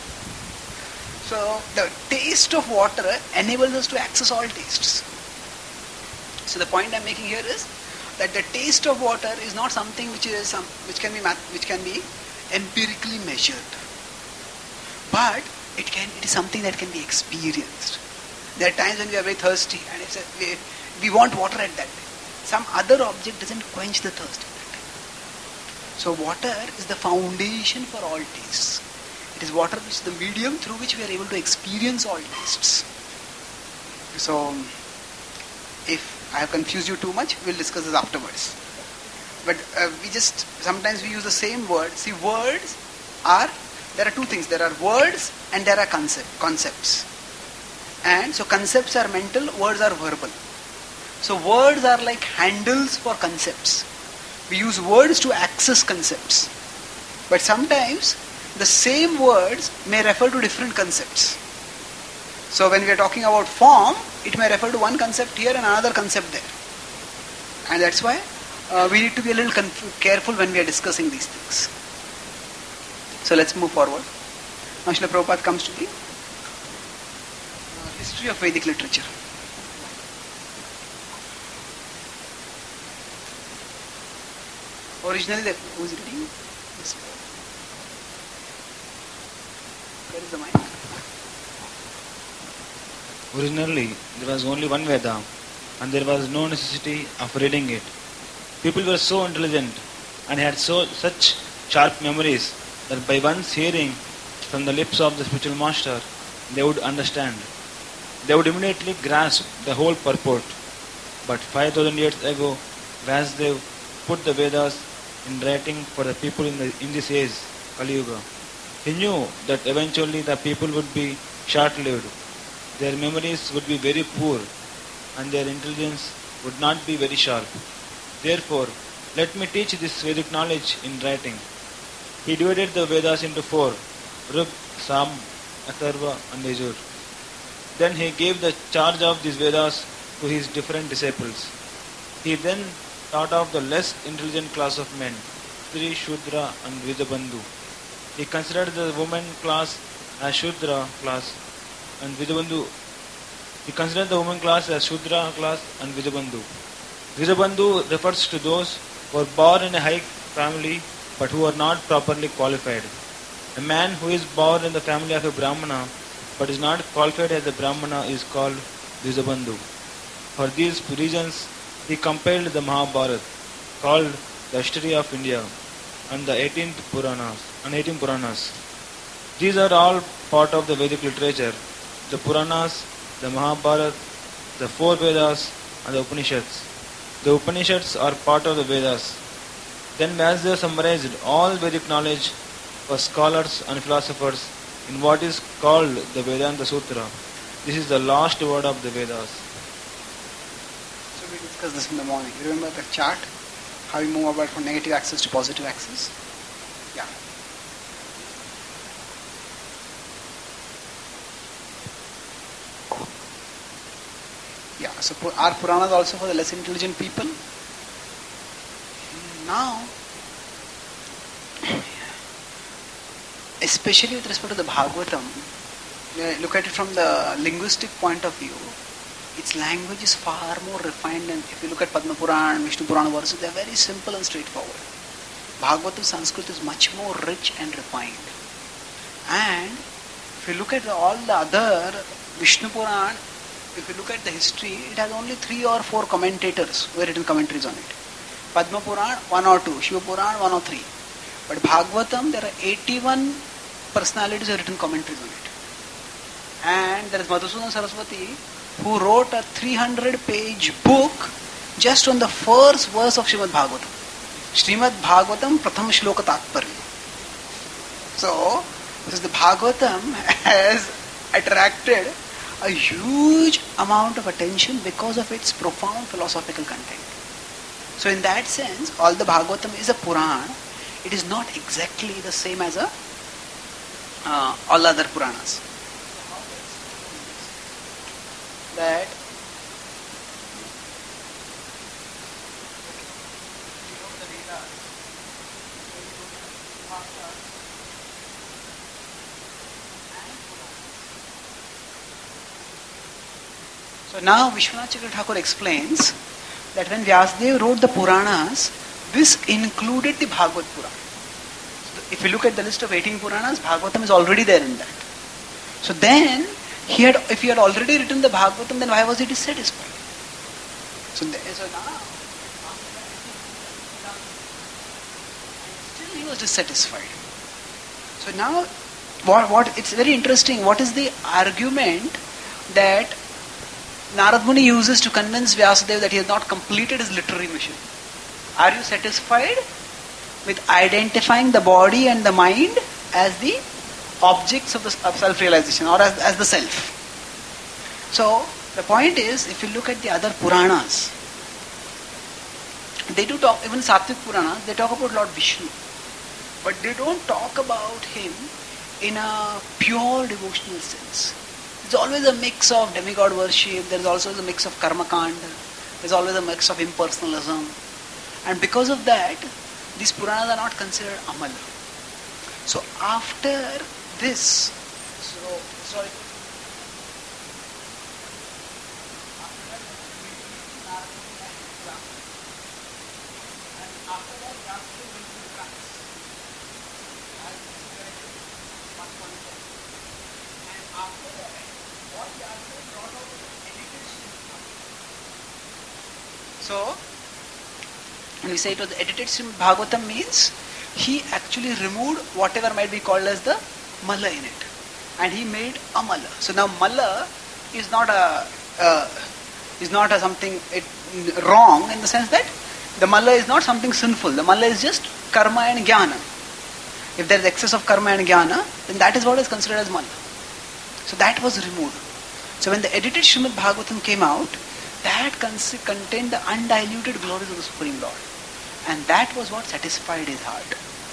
A: So the taste of water enables us to access all tastes. So the point I am making here is that the taste of water is not something which is some, which can be which can be empirically measured, but it can it is something that can be experienced. There are times when we are very thirsty and it's a, we, we want water at that time. Some other object doesn't quench the thirst at that time. So water is the foundation for all tastes. It is water which is the medium through which we are able to experience all tastes. So if I have confused you too much, we'll discuss this afterwards. But uh, we just, sometimes we use the same word. See, words are, there are two things. There are words and there are concept, concepts. And so concepts are mental, words are verbal. So words are like handles for concepts. We use words to access concepts. But sometimes the same words may refer to different concepts. So when we are talking about form, it may refer to one concept here and another concept there. And that's why uh, we need to be a little conf- careful when we are discussing these things. So let's move forward. Now Srila Prabhupada comes to the uh, history of Vedic literature. Originally, the, who is reading? Yes. Where is the mic?
F: Originally, there was only one Veda, and there was no necessity of reading it. People were so intelligent and had so such sharp memories that by once hearing from the lips of the spiritual master, they would understand. They would immediately grasp the whole purport. But five thousand years ago, Vasudev put the Vedas in writing for the people in, the, in this age, Kali Yuga. He knew that eventually the people would be short-lived. Their memories would be very poor and their intelligence would not be very sharp. Therefore, let me teach this Vedic knowledge in writing. He divided the Vedas into four, Rig, Sam, Atharva and Yajur. Then he gave the charge of these Vedas to his different disciples. He then taught of the less intelligent class of men, Stri, Shudra and Vidabandhu. He considered the woman class as Shudra class and Vidabandhu. He considered the woman class as Shudra class and Vidabandhu. Vidabandhu refers to those who are born in a high family but who are not properly qualified. A man who is born in the family of a Brahmana but is not qualified as a Brahmana is called Vidabandhu. For these reasons, he compiled the Mahabharata, called the History of India, and the eighteenth Puranas, and eighteen Puranas. These are all part of the Vedic literature. The Puranas, the Mahabharata, the four Vedas, and the Upanishads. The Upanishads are part of the Vedas. Then Vyasdev summarized all Vedic knowledge for scholars and philosophers in what is called the Vedanta Sutra. This is the last word of the Vedas.
A: So we discussed this in the morning. You remember the chart? How we move about from negative axis to positive axis? Yeah. Yeah, so are Puranas also for the less intelligent people? Now, especially with respect to the Bhagavatam, uh, look at it from the linguistic point of view, its language is far more refined. And if you look at Padma Purana and Vishnu Purana verses, they are very simple and straightforward. Bhagavatam Sanskrit is much more rich and refined. And if you look at the, all the other Vishnu Purana, if you look at the history, it has only three or four commentators who have written commentaries on it. Padma Purana, one or two. Shiva Purana, one or three. But Bhagavatam, there are eighty-one personalities who have written commentaries on it. And there is Madhusudan Saraswati, who wrote a three hundred page book just on the first verse of Srimad Bhagavatam. Srimad Bhagavatam Pratham Shloka Tatparya. So, this is the Bhagavatam has attracted a huge amount of attention because of its profound philosophical content. So in that sense, all the Bhagavatam is a Purana. It is not exactly the same as a uh, all other Puranas. That So now Vishwanath Chakravarti Thakur explains that when Vyasadeva wrote the Puranas, this included the Bhagavad Purana. So if you look at the list of eighteen Puranas, Bhagavatam is already there in that. So then, he had, if he had already written the Bhagavatam, then why was he dissatisfied? So, the, so now, still he was dissatisfied. So now, what, what it's very interesting, what is the argument that Narad Muni uses to convince Vyasadeva that he has not completed his literary mission? Are you satisfied with identifying the body and the mind as the objects of, the, of self-realization or as, as the self? So, the point is, if you look at the other Puranas, they do talk, even Sattvic Puranas, they talk about Lord Vishnu. But they don't talk about him in a pure devotional sense. There's always a mix of demigod worship, there's also a mix of karma kanda, there's always a mix of impersonalism. And because of that, these Puranas are not considered amala. So after this, so sorry. So, when we say it was the edited Srimad Bhagavatam means he actually removed whatever might be called as the mala in it. And he made a mala. So now mala is not a uh, is not a something it, wrong in the sense that the mala is not something sinful. The mala is just karma and jnana. If there is excess of karma and jnana, then that is what is considered as mala. So that was removed. So when the edited Srimad Bhagavatam came out, that contained the undiluted glories of the Supreme Lord. And that was what satisfied his heart.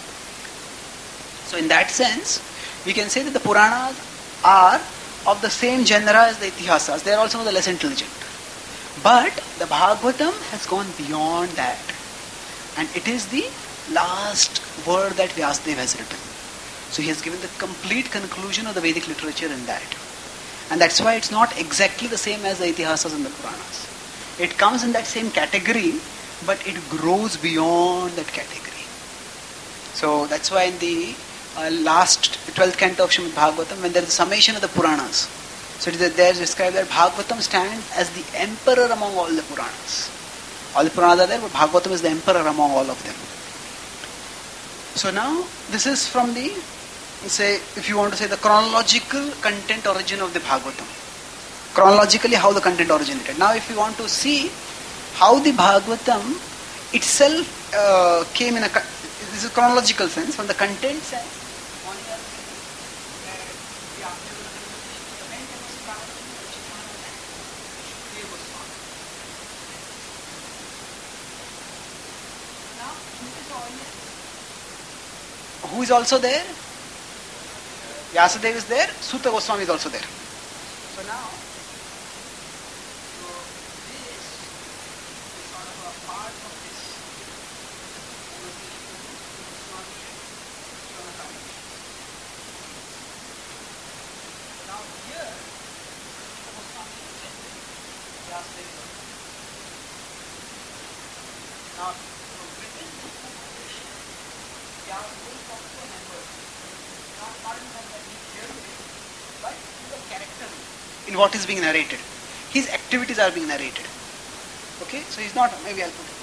A: So in that sense, we can say that the Puranas are of the same genre as the Itihasas. They are also the less intelligent. But the Bhagavatam has gone beyond that. And it is the last word that Vyasadeva has written. So he has given the complete conclusion of the Vedic literature in that. And that's why it's not exactly the same as the Itihasas and the Puranas. It comes in that same category, but it grows beyond that category. So that's why in the uh, last twelfth canto of Srimad Bhagavatam, when there is a summation of the Puranas, so it is there described that Bhagavatam stands as the emperor among all the Puranas. All the Puranas are there, but Bhagavatam is the emperor among all of them. So now, this is from the, say, if you want to say the chronological content origin of the Bhagavatam. Chronologically, how the content originated. Now, if you want to see how the Bhagavatam itself uh, came in a, this is chronological sense, from the content sense, who is also there? Vyasadeva is there, Suta Goswami is also there. So now, so this is sort of a part of this. Now Now, within this conversation, Vyasdev talks to members. Not not in the clear way, but in the character in what is being narrated. His activities are being narrated. Okay, so he's not. Maybe I'll put it.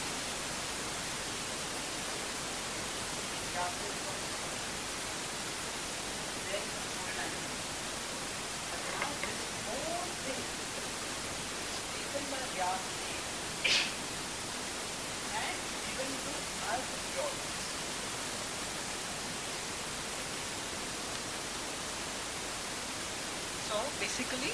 A: Basically,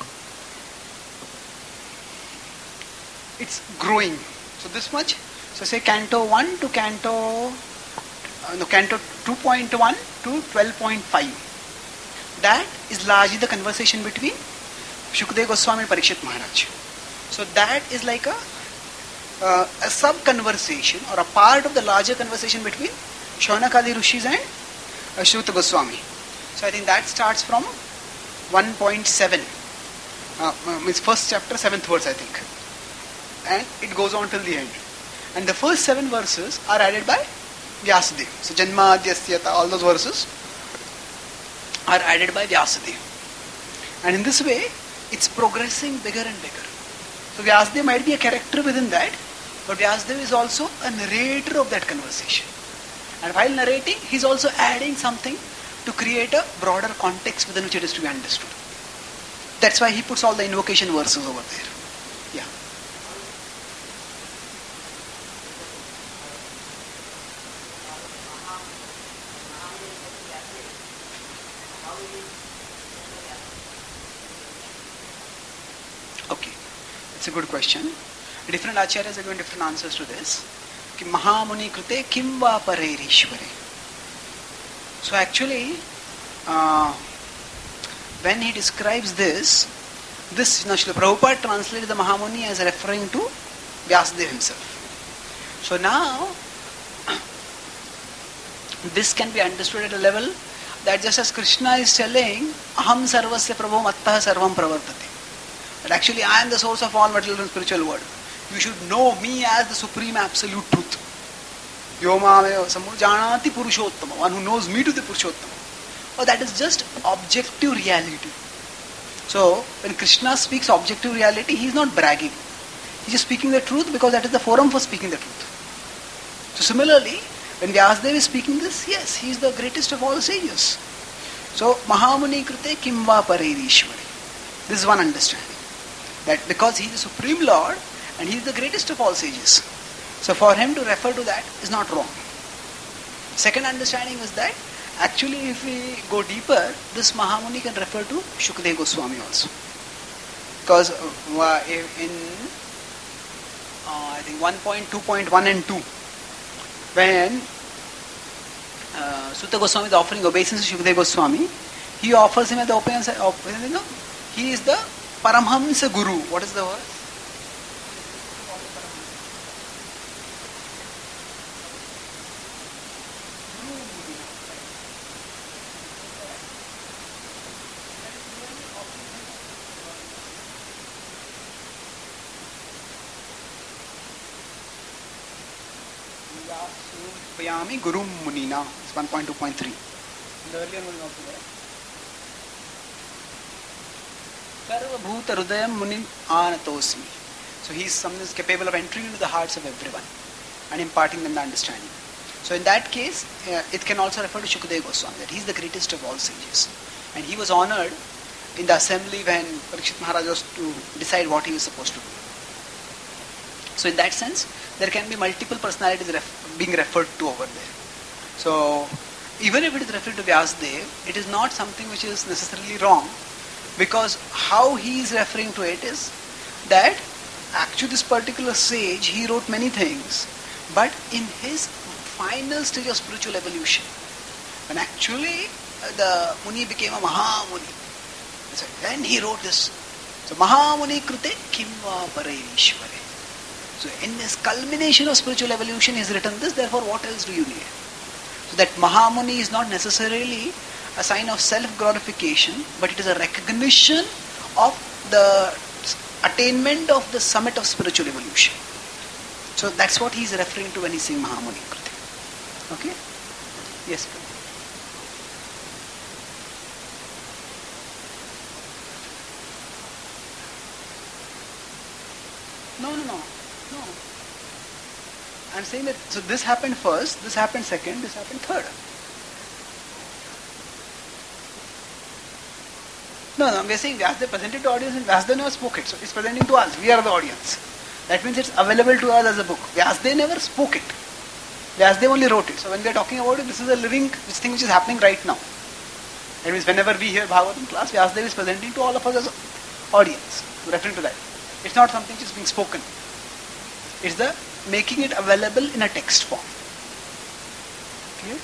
A: it's growing. So this much. So say Canto one to Canto, uh, no, Canto two point one to twelve point five. That is largely the conversation between Shukdev Goswami and Parikshit Maharaj. So that is like a, uh, a sub-conversation or a part of the larger conversation between Shaunakadi Rishis and uh, Shruta Goswami. So I think that starts from one point seven, uh, means first chapter, seventh verse, I think, and it goes on till the end. And the first seven verses are added by Vyasadeva. So Janma Adyasyata, all those verses are added by Vyasadeva. And in this way, it's progressing bigger and bigger. So Vyasadeva might be a character within that, but Vyasadeva is also a narrator of that conversation. And while narrating, he's also adding something to create a broader context within which it is to be understood. That's why he puts all the invocation verses over there. Yeah. Okay. It's a good question. Different acharyas are giving different answers to this. Ki Mahamuni krute kim va pareirishware. So actually, uh, when he describes this, this, you know, Srila Prabhupada translated the Mahamuni as referring to Vyasadeva himself. So now, this can be understood at a level that just as Krishna is telling, Aham sarvasya prabhu mattah sarvam pravartate. That actually I am the source of all material and spiritual world. You should know me as the supreme absolute truth. Yomameva samudjanati purushottama, one who knows me to the purushottama. Oh, that is just objective reality. So, when Krishna speaks objective reality, he is not bragging. He is just speaking the truth because that is the forum for speaking the truth. So similarly, when Vyasadeva is speaking this, yes, he is the greatest of all sages. So, Mahamuni krute kimva pareirishware. This is one understanding. That because he is the Supreme Lord and he is the greatest of all sages. So for him to refer to that is not wrong. Second understanding is that actually if we go deeper, this Mahamuni can refer to Shukdev Goswami also. Because uh, in uh, I think one point two point one and two, when uh, Sutta Goswami is offering obeisance to Shukdev Goswami, he offers him as the obeisance, you know, he is the Paramhamsa Guru. What is the word? Payami Guru Munina. It's one point two point three. The earlier one is also there. Sarva Bhuta Rudayam Munim Anatosmi. So he is someone who is capable of entering into the hearts of everyone and imparting them the understanding. So in that case, uh, it can also refer to Shukdev Goswami, that he is the greatest of all sages. And he was honored in the assembly when Parikshit Maharaj was to decide what he was supposed to do. So in that sense, there can be multiple personalities ref- being referred to over there. So even if it is referred to Vyasadeva, it is not something which is necessarily wrong, because how he is referring to it is that actually this particular sage, he wrote many things, but in his final stage of spiritual evolution, when actually the Muni became a Mahamuni, so then he wrote this. So Mahamuni krute kimva pareirishware. So in this culmination of spiritual evolution, he has written this, therefore what else do you need? So that Mahamuni is not necessarily a sign of self-glorification, but it is a recognition of the attainment of the summit of spiritual evolution. So that's what he's referring to when he's saying Mahamuni Kriti. Okay? Yes, please. No, no, no. No. I'm saying that, so this happened first, this happened second, this happened third. No, no, we are saying Vyasdev presented to audience and Vyasdev never spoke it. So it's presenting to us. We are the audience. That means it's available to us as a book. Vyasdev never spoke it. Vyasdev only wrote it. So when we are talking about it, this is a living this thing which is happening right now. That means whenever we hear Bhagavatam class, Vyasdev is presenting to all of us as an audience. Referring to that. It's not something which is being spoken. It's the making it available in a text form. Clear?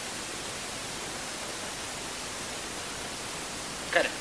A: Correct.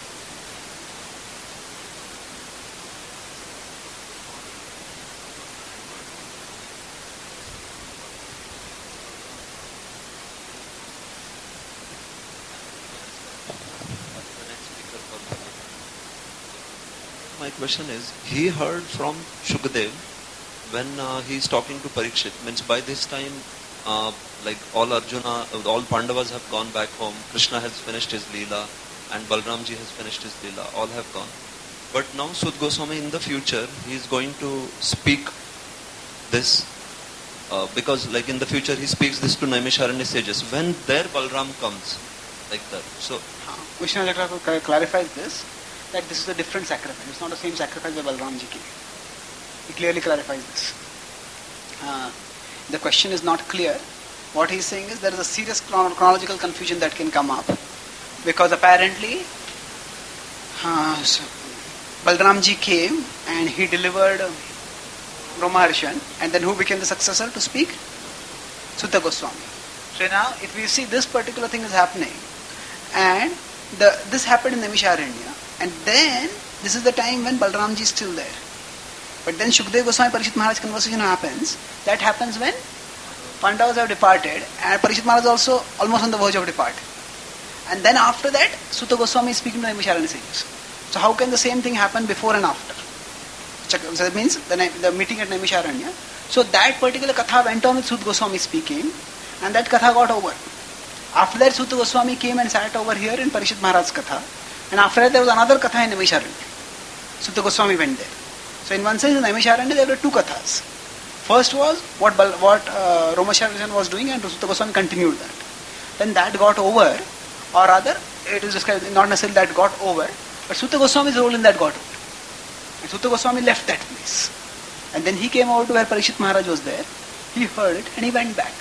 G: My question is, he heard from Shukadev when uh, he is talking to Parikshit. Means by this time, uh, like all Arjuna, all Pandavas have gone back home. Krishna has finished his Leela and Balramji has finished his Leela. All have gone. But now Sud Goswami in the future, he is going to speak this uh, because like in the future he speaks this to Naimisharanya sages. When their Balram comes, like that. So,
A: Vishnu Chakravarti clarifies this, that this is a different sacrifice. It's not the same sacrifice that Balramji gave. He clearly clarifies this. Uh, the question is not clear. What he's saying is there is a serious chron- chronological confusion that can come up. Because apparently, uh, so Balramji came and he delivered Romaharshan, and then who became the successor to speak? Sutta Goswami. So now, if we see this particular thing is happening, and the this happened in Naimisharanya, and then this is the time when Balramji is still there. But then Shukdev Goswami Parishit Maharaj conversation happens. That happens when Pandavas have departed, and Parishit Maharaj is also almost on the verge of departing. And then after that, Sutta Goswami is speaking to Naimisharanya sages. So how can the same thing happen before and after? So that means the, the meeting at Naimisharanya. So that particular katha went on with Sutta Goswami speaking, and that katha got over. After that, Sutta Goswami came and sat over here in Parishit Maharaj's katha. And after that, there was another katha in Naimisharanya. Sutta Goswami went there. So in one sense, in Naimisharanya, there were two kathas. First was what Bal, what uh, Romaharshan was doing, and Sutta Goswami continued that. Then that got over, or rather, it is described, not necessarily that got over, but Sutta Goswami's role in that got over. And Sutta Goswami left that place. And then he came over to where Parishit Maharaj was there. He heard it and he went back.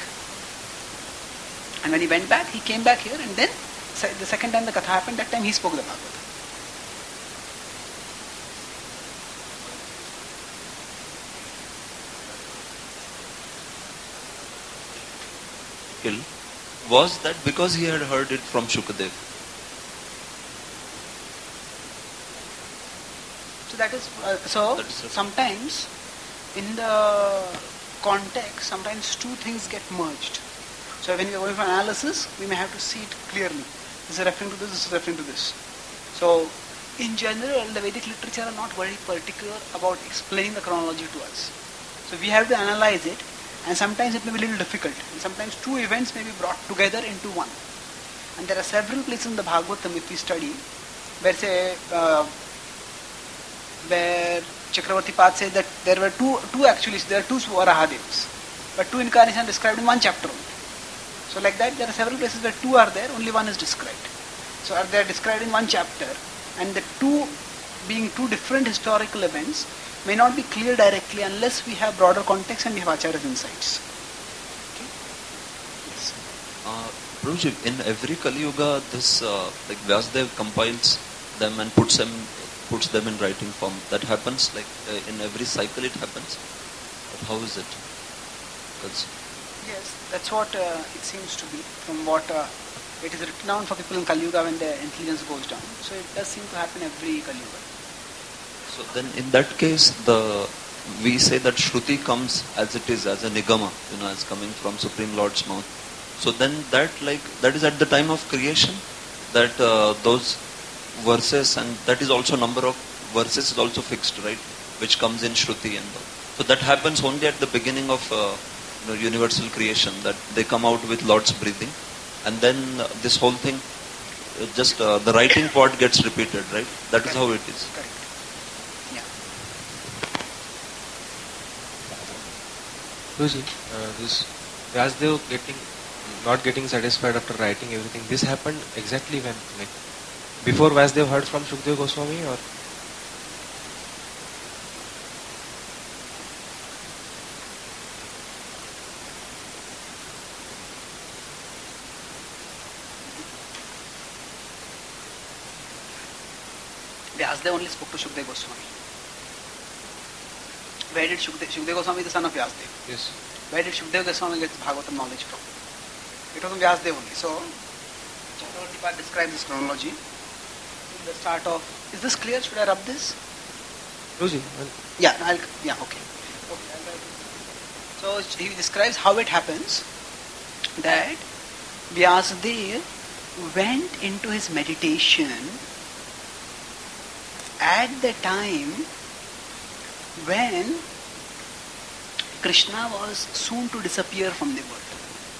A: And when he went back, he came back here, and then the second time the katha happened, that time he spoke the Bhagavatam.
G: Was that because he had heard it from Shukadev?
A: So that is, uh, so
G: That is
A: sometimes in the context, sometimes two things get merged. So when we are going for analysis, we may have to see it clearly. This is referring to this, this is referring to this. So in general, the Vedic literature are not very particular about explaining the chronology to us. So we have to analyze it, and sometimes it may be a little difficult. And sometimes two events may be brought together into one. And there are several places in the Bhagavatam, if we study, where say, uh, where Chakravarti Path says that there were two, two actually, there are two Varahadevas, but two incarnations are described in one chapter only. So like that, there are several places where two are there, only one is described. So are they described in one chapter, and the two being two different historical events may not be clear directly unless we have broader context and we have Acharya's insights. Okay? Yes.
G: Uh, Prabhuji, in every Kali Yuga, this uh, like Vyasdev compiles them and puts them puts them in writing form. That happens like uh, in every cycle it happens. But how is it? Because
A: Yes, that's what uh, it seems to be. From what uh, it is written down for people in Kali Yuga when their intelligence goes down. So it does seem to happen every Kali Yuga.
G: so then in that case, the we say that Shruti comes as it is, as a nigama, you know, as coming from Supreme Lord's mouth. So then that like that is at the time of creation, that uh, those verses, and that is also number of verses is also fixed, right? Which comes in Shruti and all. So that happens only at the beginning of uh, you know, universal creation, that they come out with Lord's breathing, and then uh, this whole thing, uh, just uh, the writing part gets repeated, right? That is how it is.
A: Correct. Yeah.
H: Guruji, uh, this Vyasdev getting, not getting satisfied after writing everything, this happened exactly when? Like, before Vyasdev heard from Shukdev Goswami, or?
A: Vyasdev only spoke to Shukdev Goswami. Where did Shukdev, Shukdev Goswami is the son of Vyasdev?
H: Yes.
A: Where did Shukdev Goswami get Bhagavatam knowledge from? It was from Vyasdev only. So, Chakravarti Pad describes this chronology. In the start of, is this clear? Should I rub this?
H: Guruji, well,
A: Yeah, I'll, yeah, okay. Okay, I'll write it. So he describes how it happens that Vyasadeva went into his meditation at the time when Krishna was soon to disappear from the world.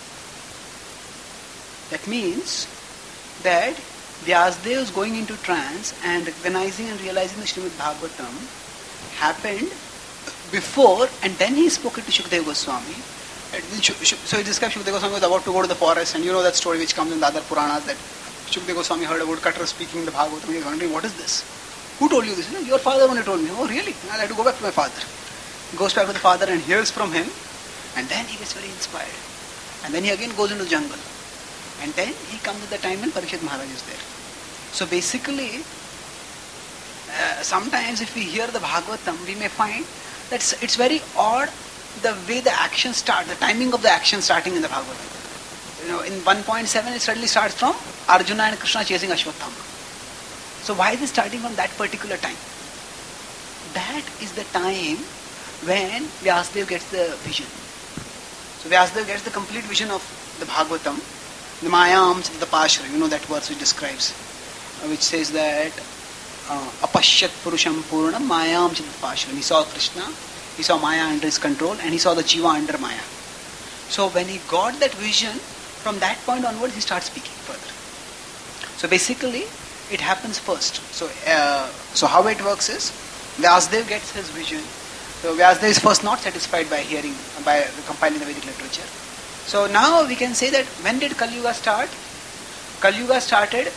A: That means that Vyasadeva was going into trance and recognizing and realizing the Srimad Bhagavatam happened before, and then he spoke it to Shukadeva Goswami. And then Shuk- Shuk- so he described Shukadeva Goswami was about to go to the forest, and you know that story which comes in the other Puranas, that Shukadeva Goswami heard a woodcutter speaking the Bhagavatam. He was wondering, what is this? Who told you this? You know, your father only told me. Oh, really? I'll have to go back to my father. He goes back to the father and hears from him, and then he gets very inspired. And then he again goes into the jungle. And then he comes at the time when Parikshit Maharaj is there. So basically, uh, sometimes if we hear the Bhagavatam, we may find that it's, it's very odd the way the action starts, the timing of the action starting in the Bhagavatam. You know, in one point seven it suddenly starts from Arjuna and Krishna chasing Ashwatthama. So why is it starting from that particular time? That is the time when Vyasadeva gets the vision. So Vyasadeva gets the complete vision of the Bhagavatam, the Mayam Chittapashra, you know that verse which describes, uh, which says that uh, Apashyat Purusham Purnam Mayam Chittapashra. He saw Krishna, he saw Maya under his control, and he saw the Jiva under Maya. So when he got that vision, from that point onwards he starts speaking further. So basically, it happens first. So, uh, so how it works is, Vyasadeva gets his vision. So Vyasadeva is first not satisfied by hearing, by compiling the Vedic literature. So now we can say that when did Kali Yuga start? Kali Yuga started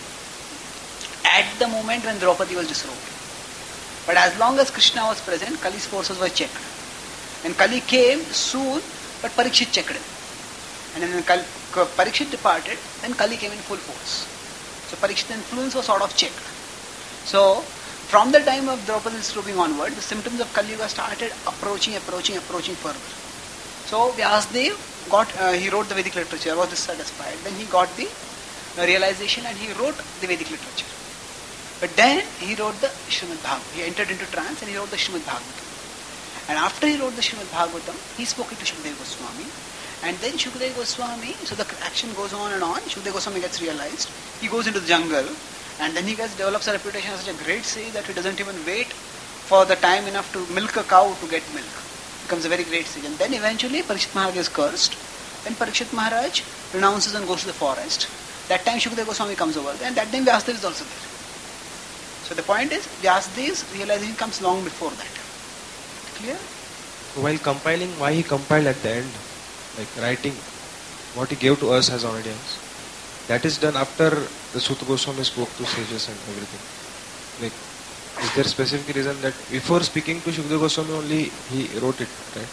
A: at the moment when Draupadi was disrobed. But as long as Krishna was present, Kali's forces were checked. And Kali came soon, but Parikshit checked him. And then when Kali, Parikshit departed, then Kali came in full force. So Parikshit's influence was sort of checked. So from the time of Draupadi's disrobing onward, the symptoms of Kali Yuga started approaching, approaching, approaching further. So Vyasadeva got, uh, he wrote the Vedic literature, was dissatisfied. Then he got the uh, realization and he wrote the Vedic literature. But then he wrote the Srimad Bhagavatam. He entered into trance and he wrote the Srimad Bhagavatam. And after he wrote the Srimad Bhagavatam, he spoke it to Shukadeva Goswami. And then Shukadeva Goswami, so the action goes on and on, Shukadeva Goswami gets realized. He goes into the jungle and then he gets, develops a reputation as such a great sage that he doesn't even wait for the time enough to milk a cow to get milk. Becomes a very great sage. And then eventually Parikshit Maharaj is cursed. Then Parikshit Maharaj renounces and goes to the forest. That time Shukadeva Goswami comes over and that time Vyasadeva is also there. So the point is, Vyasadeva's realization comes long before that. Clear?
H: while compiling, why he compiled at the end, like writing what he gave to us as audience, that is done after the Suta Goswami spoke to sages and everything. Like, is there a specific reason that before speaking to Shukadeva Goswami only he wrote it, right?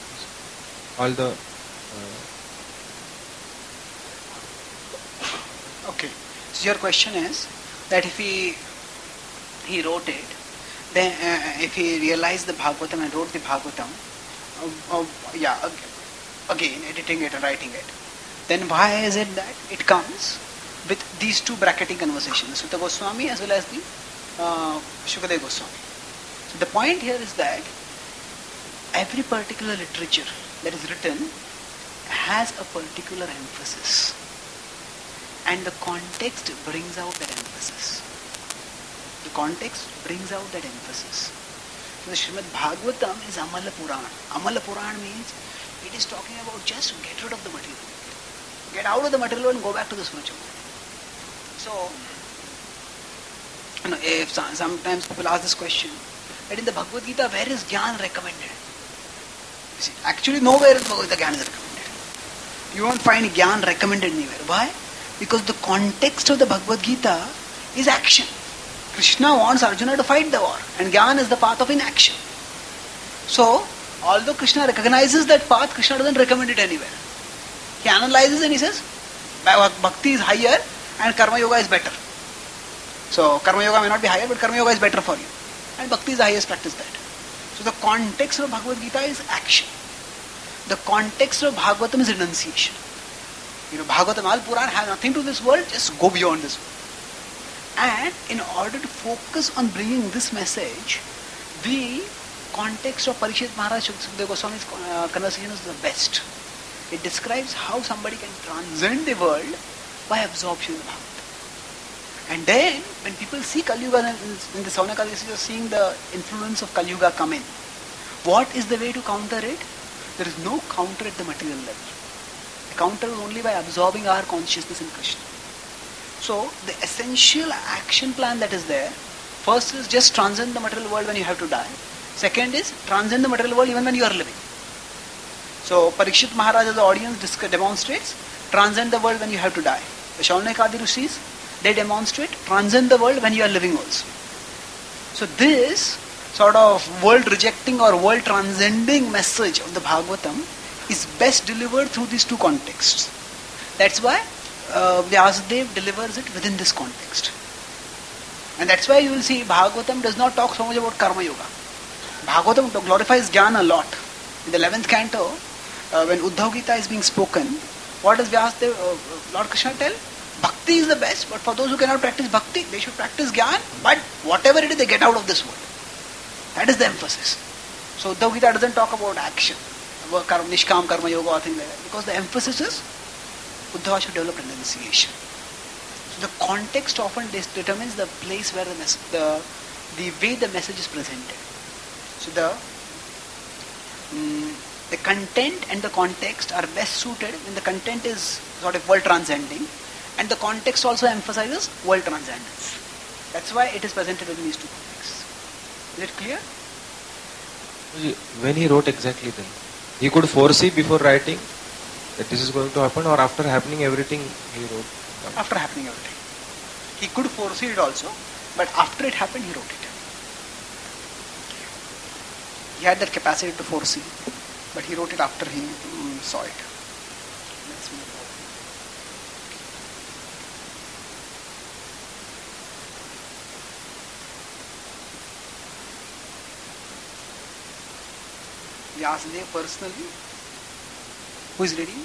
H: All the uh,
A: Okay. So your question is that if he he wrote it, then uh, if he realized the Bhagavatam and wrote the Bhagavatam, uh, uh, yeah, again editing it and writing it, then why is it that it comes with these two bracketing conversations, Suta Goswami as well as the uh, Shukadeva Goswami? So the point here is that every particular literature that is written has a particular emphasis, and the context brings out that emphasis. The context brings out that emphasis. So the Srimad Bhagavatam is Amala Puran. Amala Puran means it is talking about just get rid of the material. Get out of the material world and go back to the spiritual world. So, you know, if sometimes people ask this question, that in the Bhagavad Gita, where is Gyan recommended? You see, actually nowhere in Bhagavad Gita Gyan is recommended. You won't find Gyan recommended anywhere. Why? Because the context of the Bhagavad Gita is action. Krishna wants Arjuna to fight the war, and Gyan is the path of inaction. So, although Krishna recognizes that path, Krishna doesn't recommend it anywhere. He analyzes and he says, Bhakti is higher and Karma Yoga is better. So, Karma Yoga may not be higher, but Karma Yoga is better for you. And Bhakti is the highest practice that. So, the context of Bhagavad Gita is action. The context of Bhagavatam is renunciation. You know, Bhagavatam, all Puran has nothing to this world, just go beyond this world. And in order to focus on bringing this message, the context of Parikshit Maharaj Shukadeva Goswami's uh, conversation is the best. It describes how somebody can transcend the world by absorption in the Bhagavatam. And then, when people see Kali Yuga, in the Saunaka, they are seeing the influence of Kali Yuga come in. What is the way to counter it? There is no counter at the material level. The counter is only by absorbing our consciousness in Krishna. So, the essential action plan that is there, first is just transcend the material world when you have to die. Second is transcend the material world even when you are living. So, Parikshit Maharaj as the audience demonstrates, transcend the world when you have to die. The Shaunakadi Rishis, they demonstrate, transcend the world when you are living also. So, this sort of world rejecting or world transcending message of the Bhagavatam is best delivered through these two contexts. That's why uh, Vyasadeva delivers it within this context. And that's why you will see Bhagavatam does not talk so much about Karma Yoga. Bhagavatam glorifies Jnana a lot. In the eleventh canto, uh, when Uddhav Gita is being spoken, what does Vyasadeva, uh, Lord Krishna tell? Bhakti is the best, but for those who cannot practice Bhakti, they should practice Jnana, but whatever it is, they get out of this world. That is the emphasis. So Uddhav Gita doesn't talk about action, Nishkam Karma Yoga or things like that, because the emphasis is Uddhava should develop renunciation. So the context often determines the place where the, mes- the, the way the message is presented. So the um, the content and the context are best suited when the content is sort of world transcending and the context also emphasizes world transcendence. That's why it is presented in these two contexts. Is it clear?
H: When he wrote exactly then? He could foresee before writing that this is going to happen, or after happening everything he wrote?
A: After happening everything. He could foresee it also, but after it happened he wrote it. He had that capacity to foresee, but he wrote it after he um, saw it. Let's move on. Vyasadeva personally, who is reading?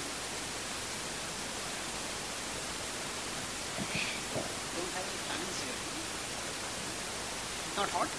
A: Don't have any fans here. Not hot?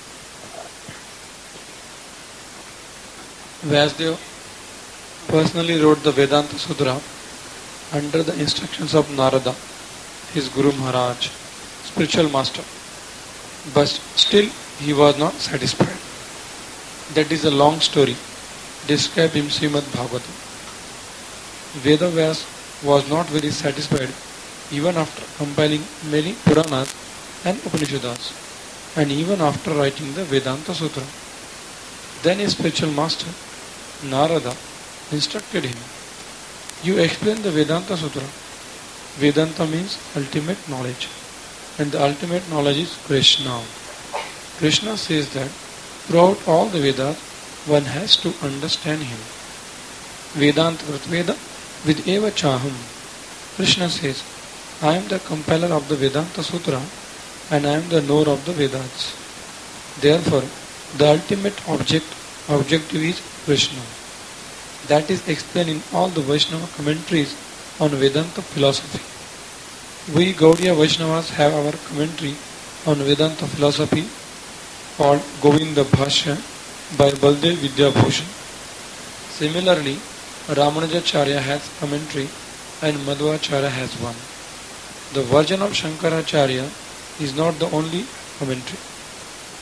C: Vyasadeva personally wrote the Vedanta Sutra under the instructions of Narada, his Guru Maharaj, spiritual master. But still he was not satisfied. That is a long story described in Srimad Bhagavatam. Veda Vyas was not very satisfied even after compiling many Puranas and Upanishads, and even after writing the Vedanta Sutra. Then his spiritual master, Narada, instructed him, "You explain the Vedanta Sutra." Vedanta means ultimate knowledge, and the ultimate knowledge is Krishna. Krishna says that throughout all the Vedas, one has to understand him. Vedanta Pratveda vid eva chaham. Krishna says, I am the compiler of the Vedanta Sutra and I am the knower of the Vedas. Therefore, the ultimate object objective is Krishna. That is explained in all the Vaishnava commentaries on Vedanta philosophy. We Gaudiya Vaishnavas have our commentary on Vedanta philosophy called Govinda Bhashya by Baldev Vidyabhushan. Similarly, Ramanujacharya has commentary and Madhvacharya has one. The version of Shankaracharya is not the only commentary.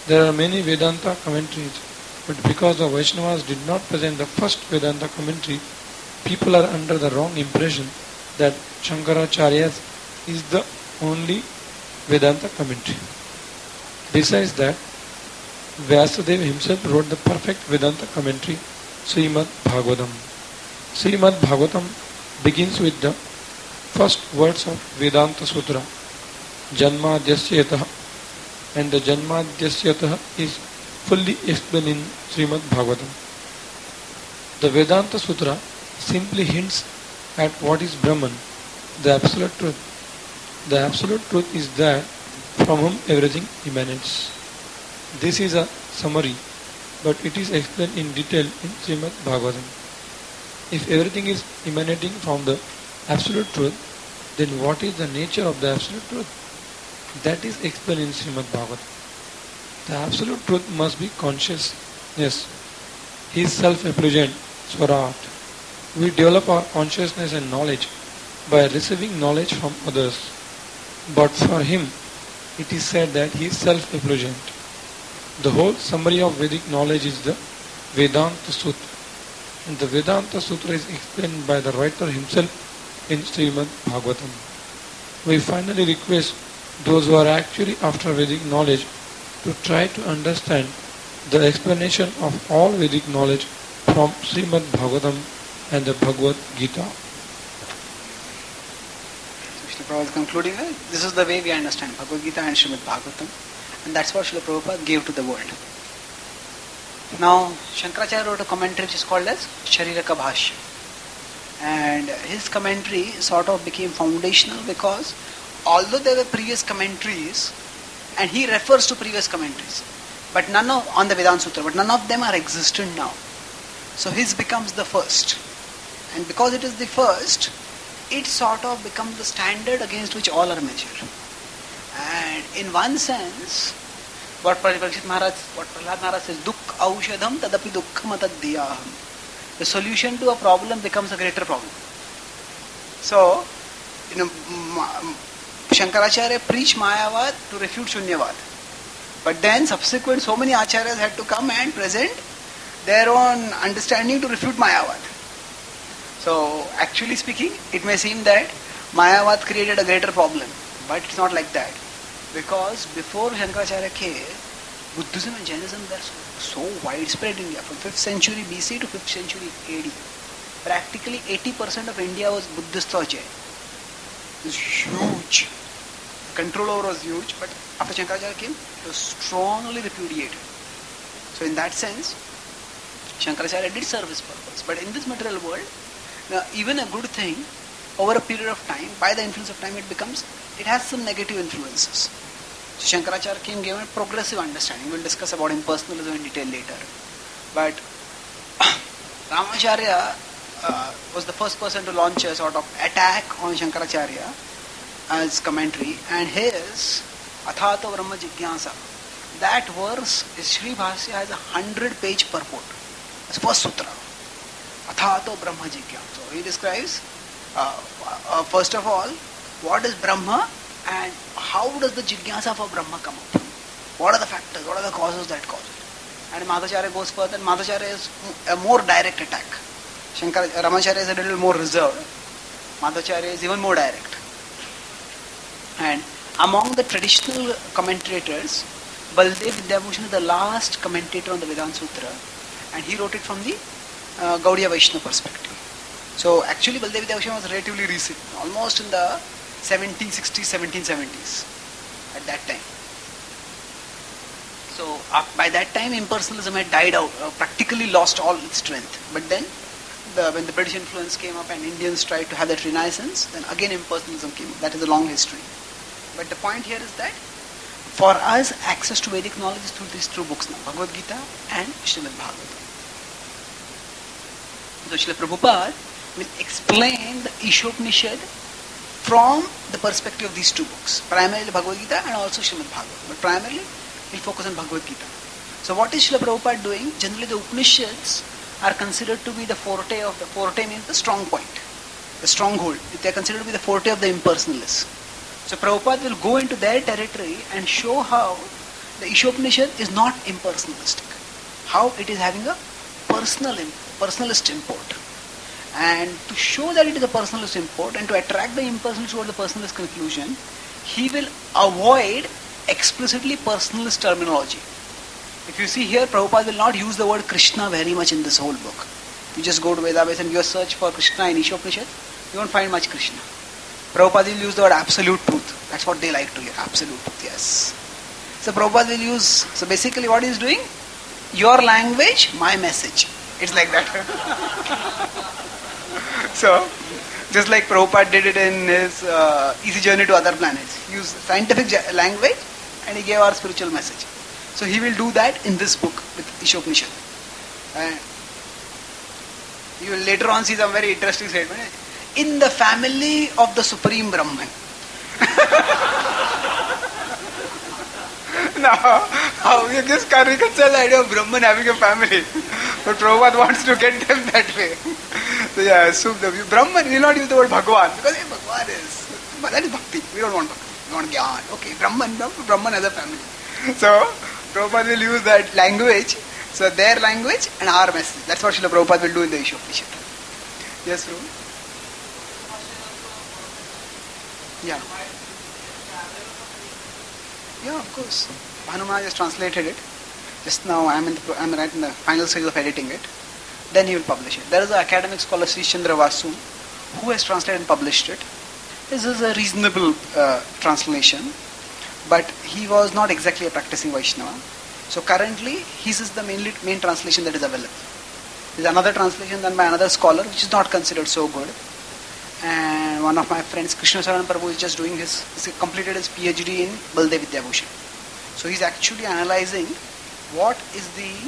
C: There are many Vedanta commentaries, but because the Vaishnavas did not present the first Vedanta commentary, people are under the wrong impression that Shankaracharya's is the only Vedanta commentary. Besides that, Vyasadeva himself wrote the perfect Vedanta commentary, Srimad Bhagavatam. Srimad Bhagavatam begins with the first words of Vedanta Sutra, Janmadhyasya, and the Janmadhyasya is fully explained in Srimad Bhagavatam. The Vedanta Sutra simply hints at what is Brahman, the absolute truth. The absolute truth is that from whom everything emanates. This is a summary, but it is explained in detail in Srimad Bhagavatam. If everything is emanating from the absolute truth, then what is the nature of the absolute truth? That is explained in Srimad Bhagavatam. The absolute truth must be consciousness. He is self-effulgent, Swarat. We develop our consciousness and knowledge by receiving knowledge from others. But for him, it is said that he is self-effulgent. The whole summary of Vedic knowledge is the Vedanta Sutra. And the Vedanta Sutra is explained by the writer himself in Srimad Bhagavatam. We finally request those who are actually after Vedic knowledge to try to understand the explanation of all Vedic knowledge from Srimad Bhagavatam and the Bhagavad Gita.
A: So Srila Prabhupada is concluding, uh, this is the way we understand Bhagavad Gita and Srimad Bhagavatam, and that's what Srila Prabhupada gave to the world. Now, Shankaracharya wrote a commentary which is called as Shariraka Bhashya. And his commentary sort of became foundational because although there were previous commentaries, and he refers to previous commentaries, but none of, on the Vedanta Sutra, but none of them are existent now. So his becomes the first. And because it is the first, it sort of becomes the standard against which all are measured. And in one sense, what Parikshit Maharaj, what Prahlad Maharaj says, Dukh aushadham tadapi dukkham atadhyaham. The solution to a problem becomes a greater problem. So, you know, Shankaracharya preached Mayavad to refute Shunyavad. But then subsequent so many Acharyas had to come and present their own understanding to refute Mayavad. So, actually speaking, it may seem that Mayavad created a greater problem. But it's not like that. Because before Shankaracharya came, Buddhism and Jainism were so, so widespread in India. From fifth century B C to fifth century A D. Practically eighty percent of India was Buddhist or Jain. It was huge. Control over was huge, but after Shankaracharya came, it was strongly repudiated. So in that sense, Shankaracharya did serve his purpose. But in this material world, now, even a good thing, over a period of time, by the influence of time, it becomes, it has some negative influences. So Shankaracharya came, gave a progressive understanding. We'll discuss about impersonalism in detail later. But Ramacharya uh, was the first person to launch a sort of attack on Shankaracharya as commentary, and his Athato Brahma Jigyasa, that verse, is Sri Bhasya has a hundred page purport. It's first sutra. Athato Brahma Jigyasa. So he describes, uh, uh, first of all, what is Brahma and how does the Jigyasa for Brahma come up? What are the factors? What are the causes that cause it? And Madhacharya goes further, and Madhacharya is a more direct attack. Shankar, Ramacharya is a little more reserved. Madhacharya is even more direct. And among the traditional commentators, Baldev Vidyabhushan is the last commentator on the Vedanta Sutra, and he wrote it from the uh, Gaudiya Vaishnava perspective. So actually Baldev Vidyabhushan was relatively recent, almost in the seventeen sixties, seventeen seventies at that time. So uh, by that time impersonalism had died out, uh, practically lost all its strength. But then the, when the British influence came up and Indians tried to have that renaissance, then again impersonalism came up. That is a long history. But the point here is that for us, access to Vedic knowledge is through these two books now, Bhagavad Gita and Srimad Bhagavatam. So Srila Prabhupada will explain the Ishopanishad from the perspective of these two books, primarily Bhagavad Gita and also Srimad Bhagavatam. But primarily, he'll focus on Bhagavad Gita. So what is Srila Prabhupada doing? Generally the Upanishads are considered to be the forte of the, forte means the strong point, the stronghold. They are considered to be the forte of the impersonalists. So Prabhupada will go into their territory and show how the Ishopanishad is not impersonalistic. How it is having a personal, personalist import. And to show that it is a personalist import and to attract the impersonalist toward the personalist conclusion, he will avoid explicitly personalist terminology. If you see here, Prabhupada will not use the word Krishna very much in this whole book. You just go to Vedabase and you search for Krishna in Ishopanishad, you won't find much Krishna. Prabhupada will use the word absolute truth. That's what they like to hear, absolute truth, yes. So Prabhupada will use, so basically what he is doing, your language, my message. It's like that. So, just like Prabhupada did it in his uh, Easy Journey to Other Planets. He used scientific language and he gave our spiritual message. So he will do that in this book with Ishopanishad. And you will later on see some very interesting statement. In the family of the Supreme Brahman. Now, how you just can't reconcile the idea of Brahman having a family. But Prabhupada wants to get them that way. So yeah, so the Brahman, we will not use the word Bhagwan. Because hey, Bhagwan is, that is bhakti. We don't want bhakti. We want Gyan. Okay, Brahman, Brahman has a family. So, Prabhupada will use that language. So their language and our message. That's what Srila Prabhupada will do in the Ishopanishad. Yes, Prabhu? Yeah. Yeah, of course. Bhanuma just translated it. Just now I am in the, I am right in the final stage of editing it. Then he will publish it. There is an academic scholar, Sri Chandra Vasu, who has translated and published it. This is a reasonable uh, translation, but he was not exactly a practicing Vaishnava. So currently, his is the mainly, main translation that is available. There is another translation done by another scholar, which is not considered so good. And one of my friends, Krishna Saran Prabhu, is just doing his, he completed his PhD in Baldev Vidyabhushan. So he's actually analyzing what is the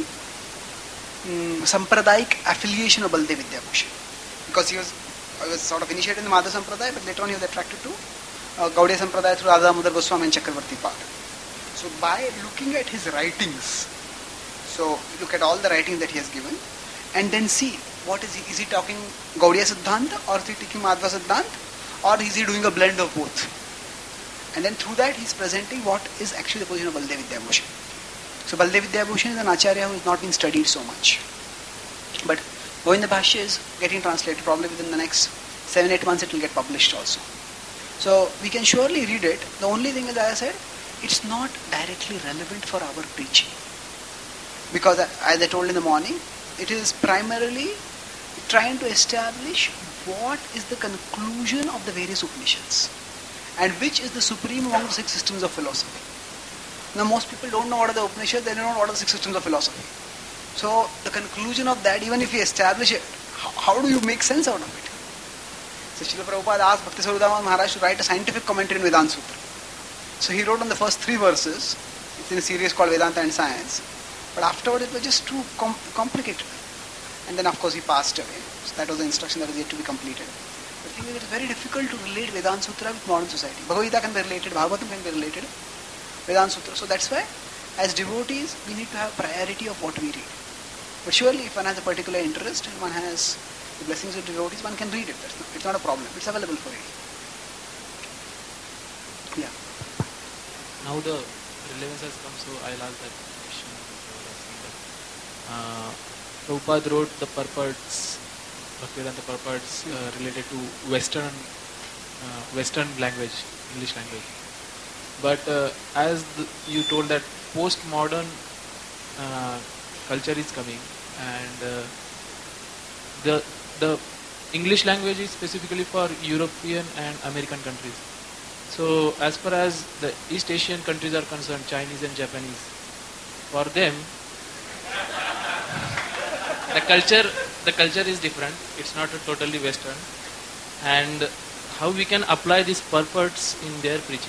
A: um, Sampradayic affiliation of Baldev Vidyabhushan. Because he was, he was sort of initiated in the Madhva Sampradaya, but later on he was attracted to uh, Gaudiya Sampradaya through Radha Damodar Goswami and Chakravarti Pad. So by looking at his writings, so look at all the writings that he has given, and then see what is he, is he talking Gaudiya Siddhanta or is he taking Madhva Siddhanta or is he doing a blend of both? And then through that he is presenting what is actually the position of Baldev Vidyabhushan. So Baldev Vidyabhushan is an acharya who has not been studied so much. But Govinda Bhashya is getting translated, probably within the next seven eight months it will get published also. So we can surely read it. The only thing is, as I said, it's not directly relevant for our preaching. Because as I told in the morning, it is primarily trying to establish what is the conclusion of the various Upanishads and which is the supreme among the six systems of philosophy. Now most people don't know what are the Upanishads, they don't know what are the six systems of philosophy. So the conclusion of that, even if you establish it, how, how do you make sense out of it? So Srila Prabhupada asked Bhakti Sarvadama Maharaj to write a scientific commentary in Vedanta Sutra. So he wrote on the first three verses. It's in a series called Vedanta and Science. But afterward it was just too com- complicated. And then of course he passed away. So that was the instruction that was yet to be completed. The thing is, it is very difficult to relate Vedanta Sutra with modern society. Bhagavad Gita can be related, Bhagavatam can be related, Vedanta Sutra. So that's why as devotees we need to have priority of what we read. But surely if one has a particular interest and one has the blessings of devotees, one can read it. That's not, it's not a problem. It's available for reading. Yeah.
I: Now the relevance has come, so I'll ask that question. Uh, Prabhupada wrote the purports, Bhaktivedanta purports uh, related to Western, uh, Western language, English language. But uh, as the, you told that postmodern uh, culture is coming, and uh, the the English language is specifically for European and American countries. So as far as the East Asian countries are concerned, Chinese and Japanese, for them the culture the culture is different. It's not a totally Western. And how we can apply these purports in their preaching?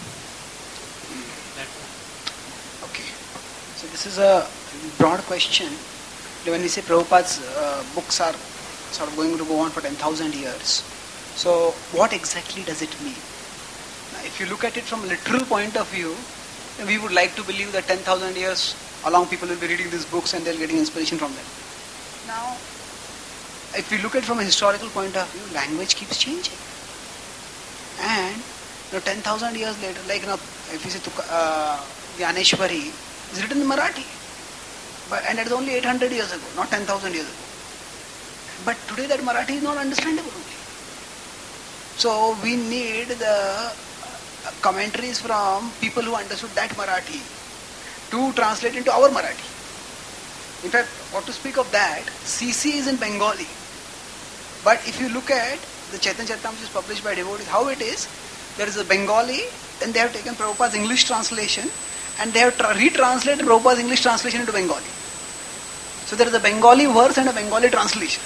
A: Okay. So this is a broad question. When we say Prabhupada's uh, books are sort of going to go on for ten thousand years, so what exactly does it mean? If you look at it from a literal point of view, we would like to believe that ten thousand years along people will be reading these books and they're getting inspiration from them. Now, if we look at it from a historical point of view, language keeps changing. And you know, ten thousand years later, like you know, if you say uh, Gyaneshwari is written in Marathi. But, and that is only eight hundred years ago, not ten thousand years ago. But today that Marathi is not understandable only. So we need the commentaries from people who understood that Marathi to translate into our Marathi. In fact, what to speak of that, C C is in Bengali. But if you look at the Chaitanya Charitamrita which is published by devotees, how it is, there is a Bengali, then they have taken Prabhupada's English translation and they have tra- retranslated Prabhupada's English translation into Bengali. So there is a Bengali verse and a Bengali translation.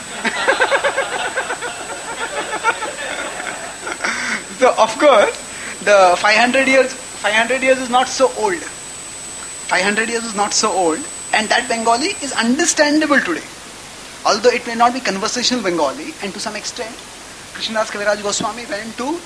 A: So of course, the five hundred years, five hundred years is not so old. five hundred years is not so old, and that Bengali is understandable today. Although it may not be conversational Bengali, and to some extent, Krishnadas Kaviraj Goswami went to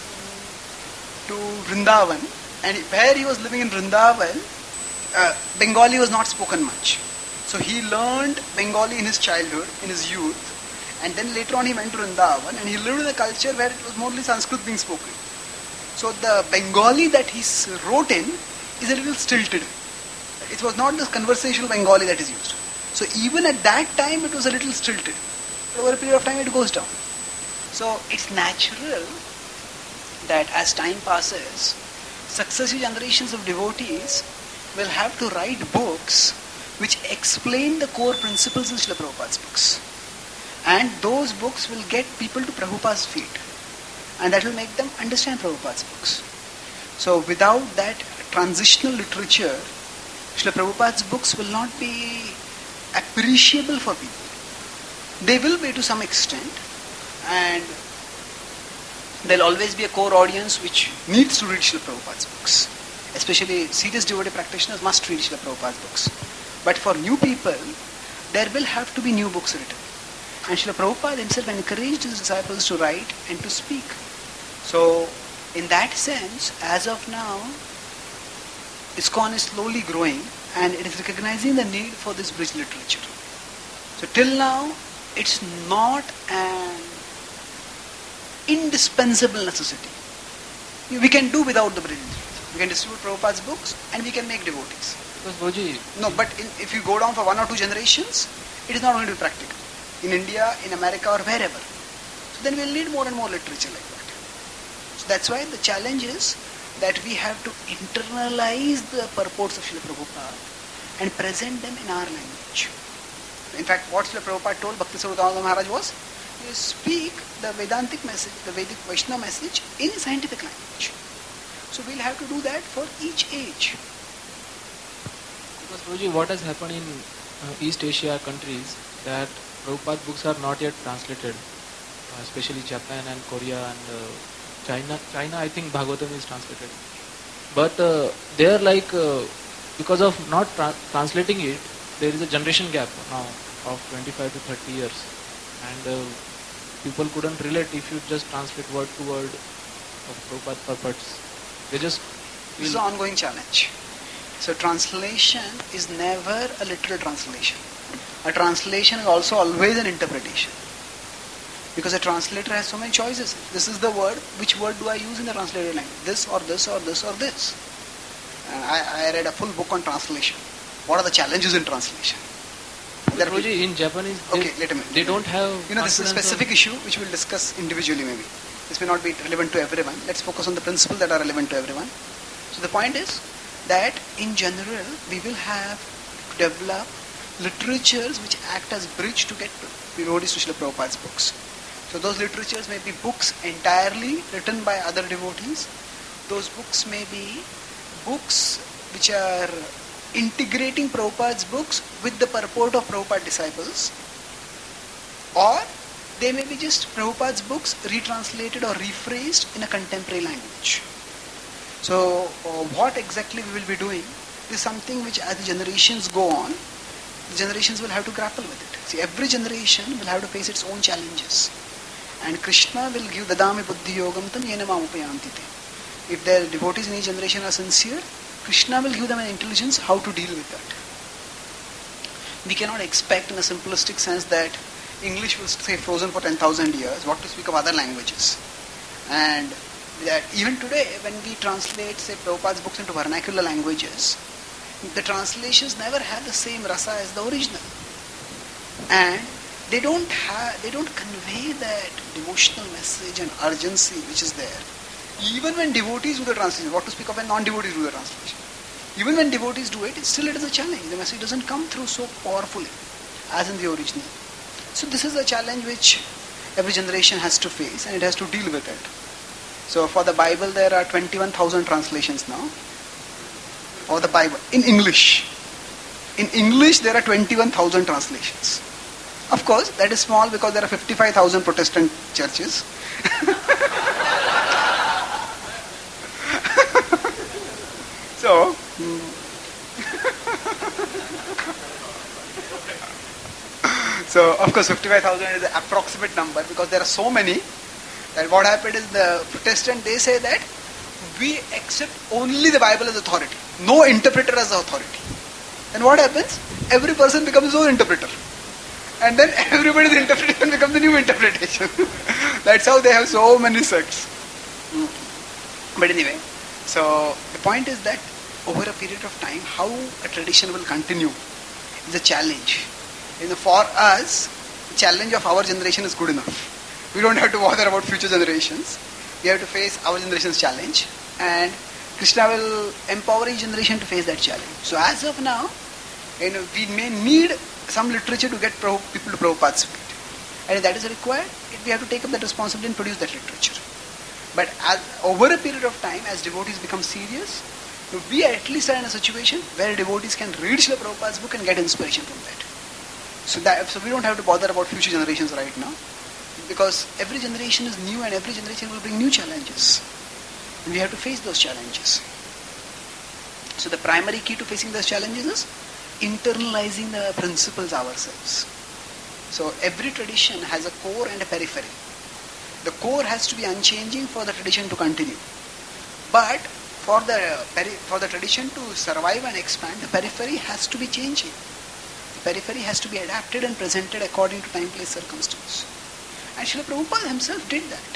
A: to Vrindavan, and where he was living in Vrindavan, uh, Bengali was not spoken much. So he learned Bengali in his childhood, in his youth, and then later on he went to Vrindavan, and he lived in a culture where it was mostly Sanskrit being spoken. So the Bengali that he wrote in is a little stilted. It was not this conversational Bengali that is used. So even at that time it was a little stilted. But over a period of time it goes down. So it's natural that as time passes, successive generations of devotees will have to write books which explain the core principles in Srila Prabhupada's books. And those books will get people to Prabhupada's feet. And that will make them understand Prabhupada's books. So without that transitional literature, Srila Prabhupada's books will not be appreciable for people. They will be to some extent, and there will always be a core audience which needs to read Srila Prabhupada's books. Especially serious devotee practitioners must read Srila Prabhupada's books. But for new people, there will have to be new books written. And Srila Prabhupada himself encouraged his disciples to write and to speak. So, in that sense, as of now, ISKCON is slowly growing and it is recognizing the need for this bridge literature. So, till now, it's not an indispensable necessity. We can do without the bridge literature. We can distribute Prabhupada's books and we can make devotees.
I: Because Boji,
A: No, but in, if you go down for one or two generations, it is not going to be practical. In India, in America or wherever. So then we'll need more and more literature like that. So that's why the challenge is that we have to internalize the purports of Srila Prabhupada and present them in our language. In fact, what Srila Prabhupada told Bhakti Sarvadhananda Maharaj was, you speak the Vedantic message, the Vedic Vaishnava message in a scientific language. So we'll have to do that for each age.
I: because Boji, what has happened in uh, East Asia countries that Prabhupada books are not yet translated, uh, especially Japan and Korea and uh, China. China, I think Bhagavatam is translated. But uh, they are like, uh, because of not tra- translating it, there is a generation gap now of twenty-five to thirty years. And uh, people couldn't relate if you just translate word to word of Prabhupada purports. They just
A: This is an ongoing challenge. So translation is never a literal translation. A translation is also always an interpretation. Because a translator has so many choices. This is the word, which word do I use in the translated language? This or this or this or this. And I, I read a full book on translation. What are the challenges in translation? There are
I: Roji, in Japanese, they,
A: Okay, let a minute.
I: they don't have.
A: You know, this is a
I: confidence
A: specific
I: on-
A: issue which we'll discuss individually maybe. This may not be relevant to everyone. Let's focus on the principles that are relevant to everyone. So the point is that in general we will have to develop literatures which act as bridge to get devotees to Srila Prabhupada's books. So those literatures may be books entirely written by other devotees. Those books may be books which are integrating Prabhupada's books with the purport of Prabhupada disciples, or they may be just Prabhupada's books retranslated or rephrased in a contemporary language. So uh, what exactly we will be doing is something which as the generations go on, the generations will have to grapple with it. See, every generation will have to face its own challenges. And Krishna will give dadami buddhi yogam tam yena mam upayanti te. If their devotees in each generation are sincere, Krishna will give them an intelligence how to deal with that. We cannot expect in a simplistic sense that English will stay frozen for ten thousand years, what to speak of other languages. And that even today when we translate, say, Prabhupada's books into vernacular languages, the translations never have the same rasa as the original. And they don't have, they don't convey that devotional message and urgency which is there. Even when devotees do the translation, what to speak of when non-devotees do the translation. Even when devotees do it, it still it is a challenge. The message doesn't come through so powerfully as in the original. So this is a challenge which every generation has to face and it has to deal with it. So for the Bible there are twenty-one thousand translations now. For the Bible, in English. In English there are twenty-one thousand translations. Of course, that is small because there are fifty-five thousand Protestant churches. So, so of course fifty-five thousand is the approximate number because there are so many that what happened is the Protestant, they say that we accept only the Bible as authority, no interpreter as the authority. Then what happens? Every person becomes his own interpreter. And then everybody's interpretation becomes the new interpretation. That's how they have so many sects. But anyway, so the point is that over a period of time, how a tradition will continue is a challenge. You know, for us, the challenge of our generation is good enough. We don't have to bother about future generations. We have to face our generation's challenge, and Krishna will empower each generation to face that challenge. So as of now, you know, we may need some literature to get people to Prabhupada's feet. And if that is required, we have to take up that responsibility and produce that literature. But as over a period of time, as devotees become serious, we at least are in a situation where devotees can read Srila Prabhupada's book and get inspiration from that. So that so we don't have to bother about future generations right now, because every generation is new and every generation will bring new challenges. And we have to face those challenges. So the primary key to facing those challenges is internalizing the principles ourselves. So every tradition has a core and a periphery. The core has to be unchanging for the tradition to continue. But for the for the tradition to survive and expand, the periphery has to be changing. The periphery has to be adapted and presented according to time, place, circumstance. And Srila Prabhupada himself did that.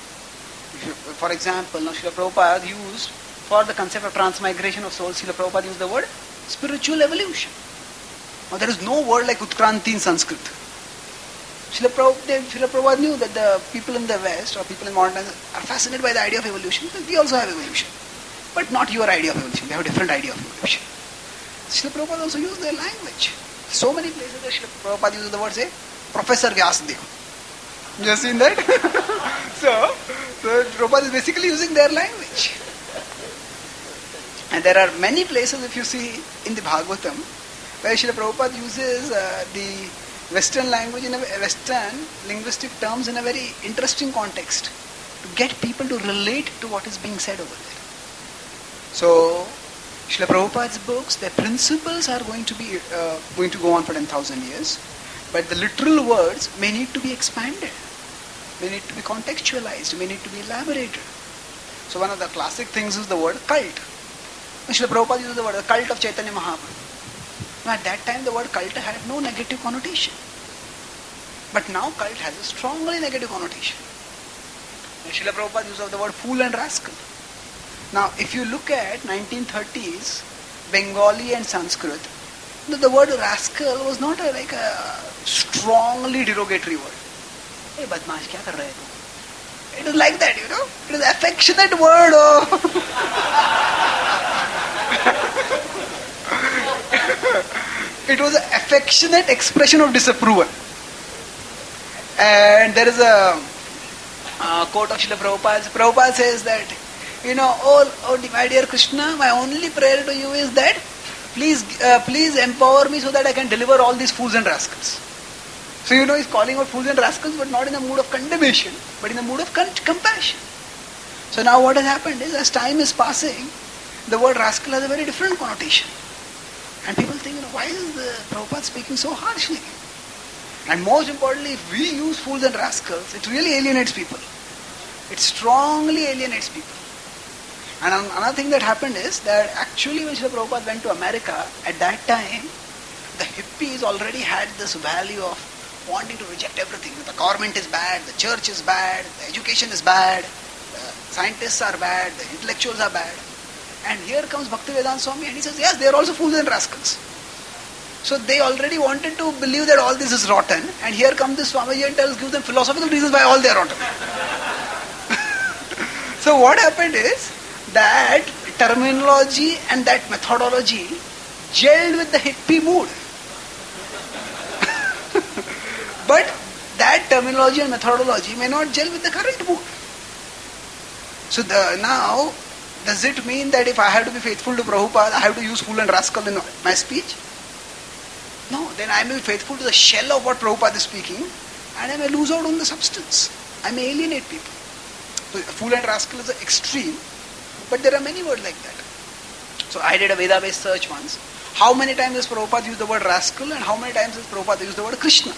A: For example, now Srila Prabhupada used, for the concept of transmigration of souls, Srila Prabhupada used the word spiritual evolution. Now there is no word like Utkranti in Sanskrit. Srila Prabhupada, Srila Prabhupada knew that the people in the West or people in modern times are fascinated by the idea of evolution, because we also have evolution. But not your idea of evolution. They have a different idea of evolution. Srila Prabhupada also used their language. So many places that Srila Prabhupada uses the word, say, Professor Vyasadeva. You have seen that? so, so Prabhupada is basically using their language. And there are many places, if you see in the Bhagavatam, where Srila Prabhupada uses uh, the Western language in a Western linguistic terms in a very interesting context to get people to relate to what is being said over there. So, Srila Prabhupada's books, their principles are going to be uh, going to go on for ten thousand years, but the literal words may need to be expanded, may need to be contextualized, may need to be elaborated. So one of the classic things is the word cult. Srila Prabhupada uses the word the cult of Chaitanya Mahaprabhu. Now at that time the word cult had no negative connotation. But now cult has a strongly negative connotation. And Srila Prabhupada uses the word fool and rascal. Now if you look at nineteen thirties Bengali and Sanskrit, the word rascal was not a, like a strongly derogatory word. Hey badmash, kya kar rahe tu? It is like that, you know. It is an affectionate word. Oh. It was an affectionate expression of disapproval. And there is a uh, quote of Srila Prabhupada. Prabhupada says that, you know, oh, oh my dear Krishna, my only prayer to you is that please, uh, please empower me so that I can deliver all these fools and rascals. So you know, he's calling out fools and rascals, but not in a mood of condemnation, but in a mood of con- compassion. So now what has happened is, as time is passing, the word rascal has a very different connotation. And people think, you know, why is the Prabhupada speaking so harshly? And most importantly, if we use fools and rascals, it really alienates people. It strongly alienates people. And another thing that happened is that actually when Srila Prabhupada went to America, at that time, the hippies already had this value of wanting to reject everything. The government is bad, the church is bad, the education is bad, scientists are bad, the intellectuals are bad. And here comes Bhaktivedanta Swami and he says, yes, they are also fools and rascals. So they already wanted to believe that all this is rotten, and here comes this Swamiji and tells, gives them philosophical reasons why all they are rotten. So what happened is that terminology and that methodology gelled with the hippie mood. But that terminology and methodology may not gel with the current mood. So the, now, does it mean that if I have to be faithful to Prabhupada, I have to use fool and rascal in my speech? No, then I may be faithful to the shell of what Prabhupada is speaking, and I may lose out on the substance. I may alienate people. So fool and rascal is an extreme, but there are many words like that. So I did a Veda-based search once. How many times does Prabhupada use the word rascal, and how many times does Prabhupada use the word Krishna?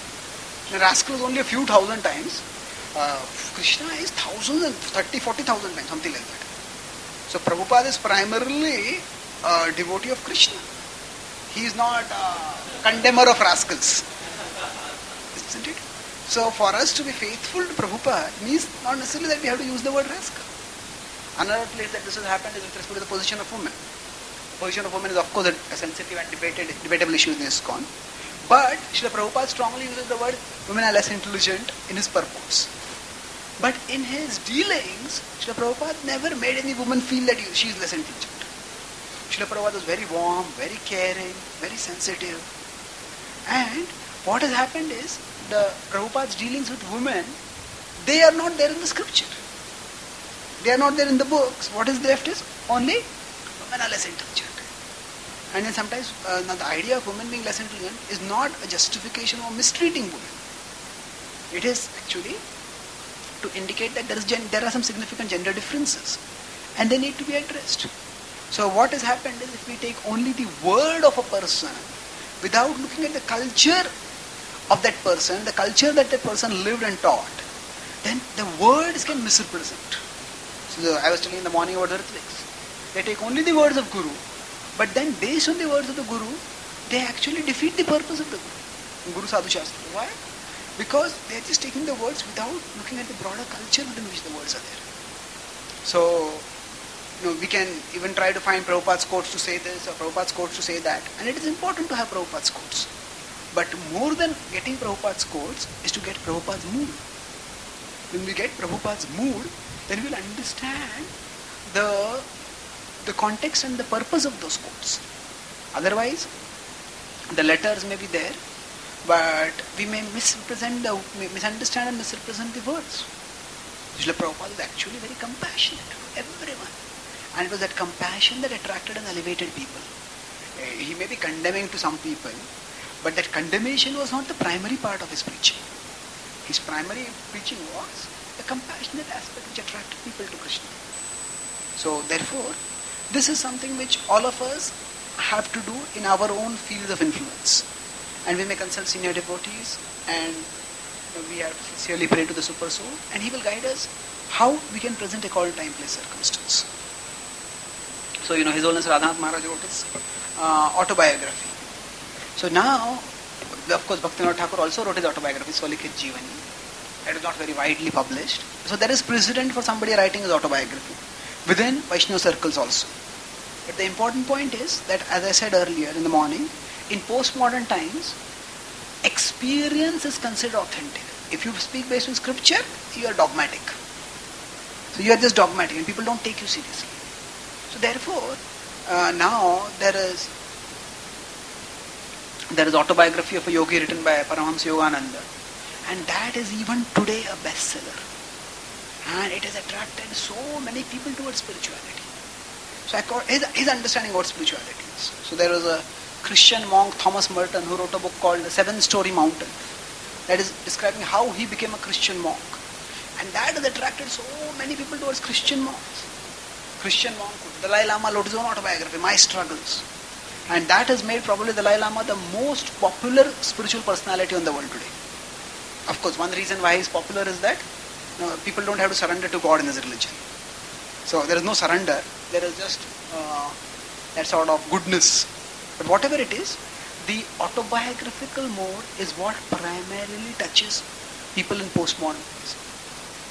A: The rascal is only a few thousand times. Uh, Krishna is thousands and thirty, forty thousand times, something like that. So Prabhupada is primarily a devotee of Krishna. He is not a condemner of rascals. Isn't it? So for us to be faithful to Prabhupada means not necessarily that we have to use the word rascal. Another place that this has happened is with respect to the position of women. The position of women is of course a sensitive and debated, debatable issue in ISKCON. But Srila Prabhupada strongly uses the word women are less intelligent in his purports. But in his dealings, Srila Prabhupada never made any woman feel that she is less intelligent. Srila Prabhupada was very warm, very caring, very sensitive. And what has happened is, the Prabhupada's dealings with women, they are not there in the scripture. They are not there in the books. What is left is only women are less intelligent. And then sometimes uh, now the idea of women being less intelligent is not a justification of mistreating women. It is actually to indicate that there is gen- there are some significant gender differences and they need to be addressed. So what has happened is, if we take only the word of a person without looking at the culture of that person, the culture that that person lived and taught, then the words can misrepresent. So the, I was telling in the morning about the Ritvaks. They take only the words of Guru, but then based on the words of the Guru, they actually defeat the purpose of the Guru. Guru Sadhu Shastra. Why? Because they are just taking the words without looking at the broader culture within which the words are there. So, you know, we can even try to find Prabhupada's quotes to say this or Prabhupada's quotes to say that, and it is important to have Prabhupada's quotes. But more than getting Prabhupada's quotes is to get Prabhupada's mood. When we get Prabhupada's mood, then we will understand the, the context and the purpose of those quotes. Otherwise, the letters may be there, but we may misrepresent the, misunderstand and misrepresent the words. Srila Prabhupada is actually very compassionate to everyone. And it was that compassion that attracted and elevated people. Uh, he may be condemning to some people, but that condemnation was not the primary part of his preaching. His primary preaching was the compassionate aspect which attracted people to Krishna. So therefore, this is something which all of us have to do in our own fields of influence. And we may consult senior devotees, and we have sincerely pray to the Super Soul, and he will guide us how we can present a call, time, place, circumstance. So, you know, His Holiness Radhanath Maharaj wrote his uh, autobiography. So now, of course, Bhaktivinoda Thakur also wrote his autobiography, Swalikhit Jeevani. That is not very widely published. So there is precedent for somebody writing his autobiography within Vaishnava circles also. But the important point is that, as I said earlier in the morning, in postmodern times, experience is considered authentic. If you speak based on scripture, you are dogmatic. So you are just dogmatic and people don't take you seriously. So therefore, uh, now there is there is autobiography of a yogi written by Paramahamsa Yogananda, and that is even today a bestseller. And it has attracted so many people towards spirituality. So his, his understanding what spirituality is. So there was a Christian monk, Thomas Merton, who wrote a book called The Seven-Story Mountain, that is describing how he became a Christian monk. And that has attracted so many people towards Christian monks. Christian monk, Dalai Lama wrote his own autobiography, My Struggles. And that has made probably Dalai Lama the most popular spiritual personality on the world today. Of course, one reason why he is popular is that you know, people don't have to surrender to God in his religion. So there is no surrender, there is just uh, that sort of goodness. But whatever it is, the autobiographical mode is what primarily touches people in postmodern days.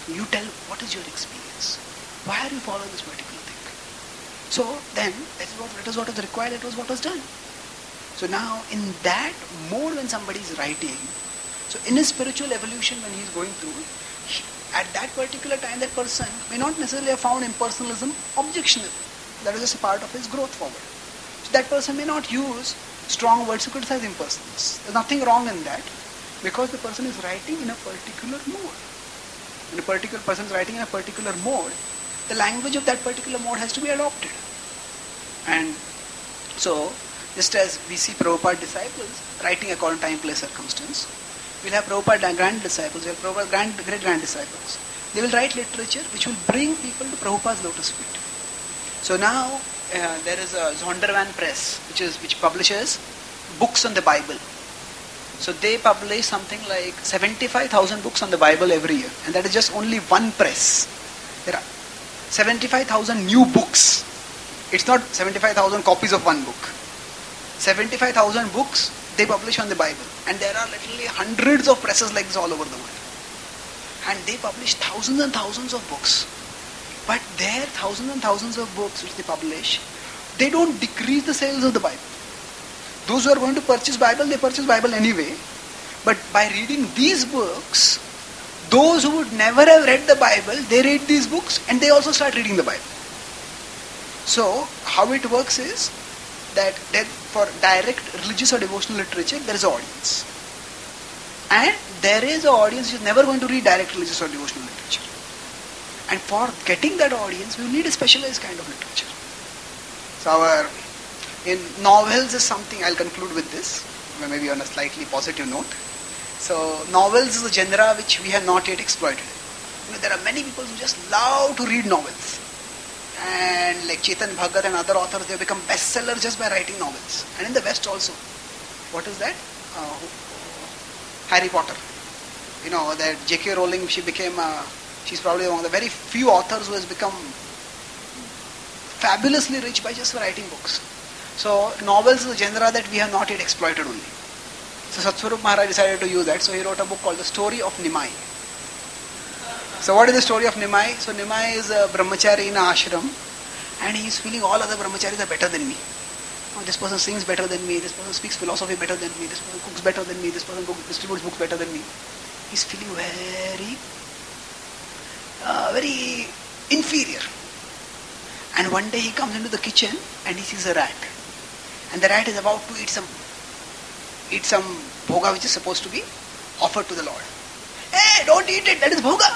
A: You tell what is your experience. Why are you following this particular thing? So then, that is what, that is what was required, that was what was done. So now, in that mode when somebody is writing, so in his spiritual evolution when he is going through, he, at that particular time that person may not necessarily have found impersonalism objectionable. That is just a part of his growth forward. So that person may not use strong words to criticize impersonalists. There's nothing wrong in that, because the person is writing in a particular mode. When a particular person is writing in a particular mode, the language of that particular mode has to be adopted. And so, just as we see Prabhupada disciples writing according to time, place, circumstance, we'll have Prabhupada grand disciples, we'll have Prabhupada grand, great grand disciples. They will write literature which will bring people to Prabhupada's lotus feet. So now uh, there is a Zondervan Press which is which publishes books on the Bible. So they publish something like seventy-five thousand books on the Bible every year, and that is just only one press. There are seventy-five thousand new books. It's not seventy-five thousand copies of one book. seventy-five thousand books they publish on the Bible, and there are literally hundreds of presses like this all over the world. And they publish thousands and thousands of books. But their thousands and thousands of books which they publish, they don't decrease the sales of the Bible. Those who are going to purchase Bible, they purchase Bible anyway. But by reading these books, those who would never have read the Bible, they read these books and they also start reading the Bible. So, how it works is that for direct religious or devotional literature, there is an audience. And there is an audience which is never going to read direct religious or devotional literature. And for getting that audience, we need a specialized kind of literature. So our, in novels is something, I'll conclude with this, maybe on a slightly positive note. So novels is a genre which we have not yet exploited. You know, there are many people who just love to read novels. And like Chetan Bhagat and other authors, they have become bestsellers just by writing novels. And in the West also. What is that? Uh, Harry Potter. You know, that J K Rowling, she became, uh, she's probably one of the very few authors who has become fabulously rich by just writing books. So novels is a genre that we have not yet exploited only. So Satsvarup Maharaj decided to use that. So he wrote a book called The Story of Nimai. So what is the story of Nimai? So Nimai is a brahmachari in an ashram, and he is feeling all other brahmacharis are better than me. Oh, this person sings better than me, this person speaks philosophy better than me, this person cooks better than me, this person book, distributes books better than me. He's feeling very, uh, very inferior. And one day he comes into the kitchen and he sees a rat. And the rat is about to eat some, eat some bhoga which is supposed to be offered to the Lord. Hey, don't eat it, that is bhoga.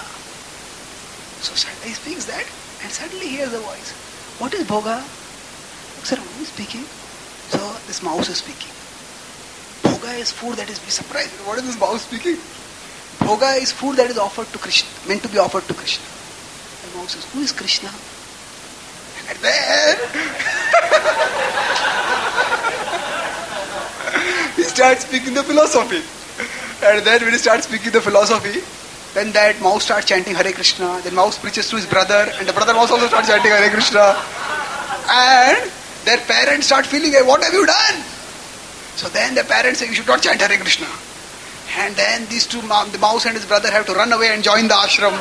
A: So suddenly he speaks that, and suddenly he hears a voice. What is bhoga? Sir, who is speaking? So this mouse is speaking. Bhoga is food that is, be surprised. What is this mouse speaking? Bhoga is food that is offered to Krishna, meant to be offered to Krishna. The mouse says, who is Krishna? And then he starts speaking the philosophy. And then when he starts speaking the philosophy, then that mouse starts chanting Hare Krishna. Then mouse preaches to his brother, and the brother mouse also starts chanting Hare Krishna. And their parents start feeling, hey, what have you done? So then the parents say, you should not chant Hare Krishna. And then these two, the mouse and his brother, have to run away and join the ashram.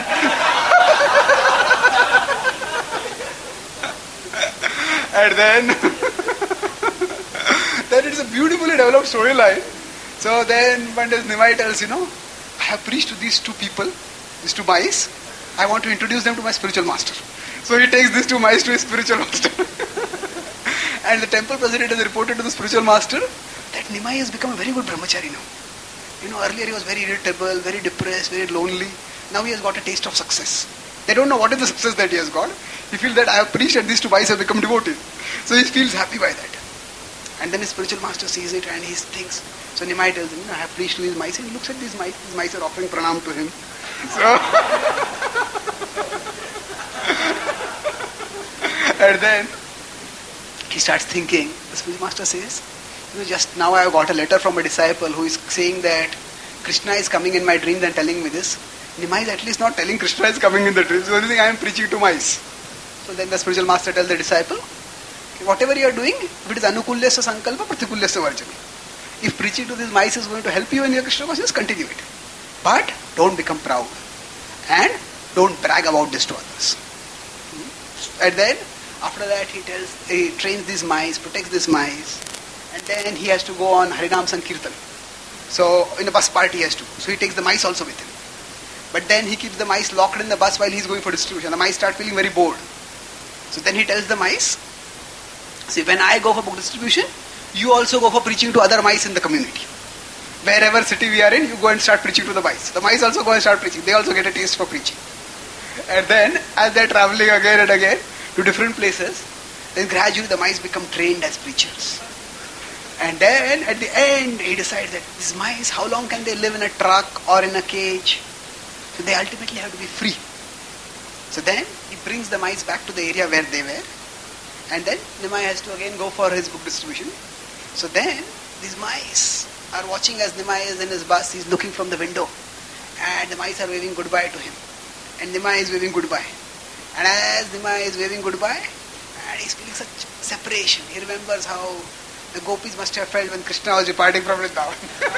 A: And then, then it's a beautifully developed storyline. So then one day Nimai tells, you know, I have preached to these two people, these two mice. I want to introduce them to my spiritual master. So he takes these two mice to his spiritual master. And the temple president has reported to the spiritual master that Nimai has become a very good brahmachari now. You know, earlier he was very irritable, very depressed, very lonely. Now he has got a taste of success. They don't know what is the success that he has got. He feels that I have preached and these two mice have become devotees. So he feels happy by that. And then his spiritual master sees it and he thinks, so Nimai tells him, you know, I have preached to these mice, and he looks at these mice, these mice are offering pranam to him. So and then he starts thinking, the spiritual master says, you know, just now I have got a letter from a disciple who is saying that Krishna is coming in my dreams and telling me this. Nimai is at least not telling Krishna is coming in the dreams. The only thing I am preaching to mice. So then the spiritual master tells the disciple, whatever you are doing, if it is anukulyasya sankalpa, pratikulyasya varjana. If preaching to these mice is going to help you in your Krishna consciousness, continue it. But don't become proud. And Don't brag about this to others. And then, after that, he tells, he trains these mice, protects these mice, and then he has to go on Harinam Sankirtan. So, in a bus party he has to. So he takes the mice also with him. But then he keeps the mice locked in the bus while he's going for distribution. The mice start feeling very bored. So then he tells the mice, see, when I go for book distribution, you also go for preaching to other mice in the community. Wherever city we are in, you go and start preaching to the mice. The mice also go and start preaching. They also get a taste for preaching. And then, as they're traveling again and again to different places, then gradually the mice become trained as preachers. And then, at the end, he decides that these mice, how long can they live in a truck or in a cage? So they ultimately have to be free. So then, he brings the mice back to the area where they were. And then, Nimai has to again go for his book distribution. So then, these mice are watching as Nimai is in his bus. He's looking from the window. And the mice are waving goodbye to him. And Nimai is waving goodbye. And as Nimai is waving goodbye, and he's feeling such separation. He remembers how the gopis must have felt when Krishna was departing from Vrindavan.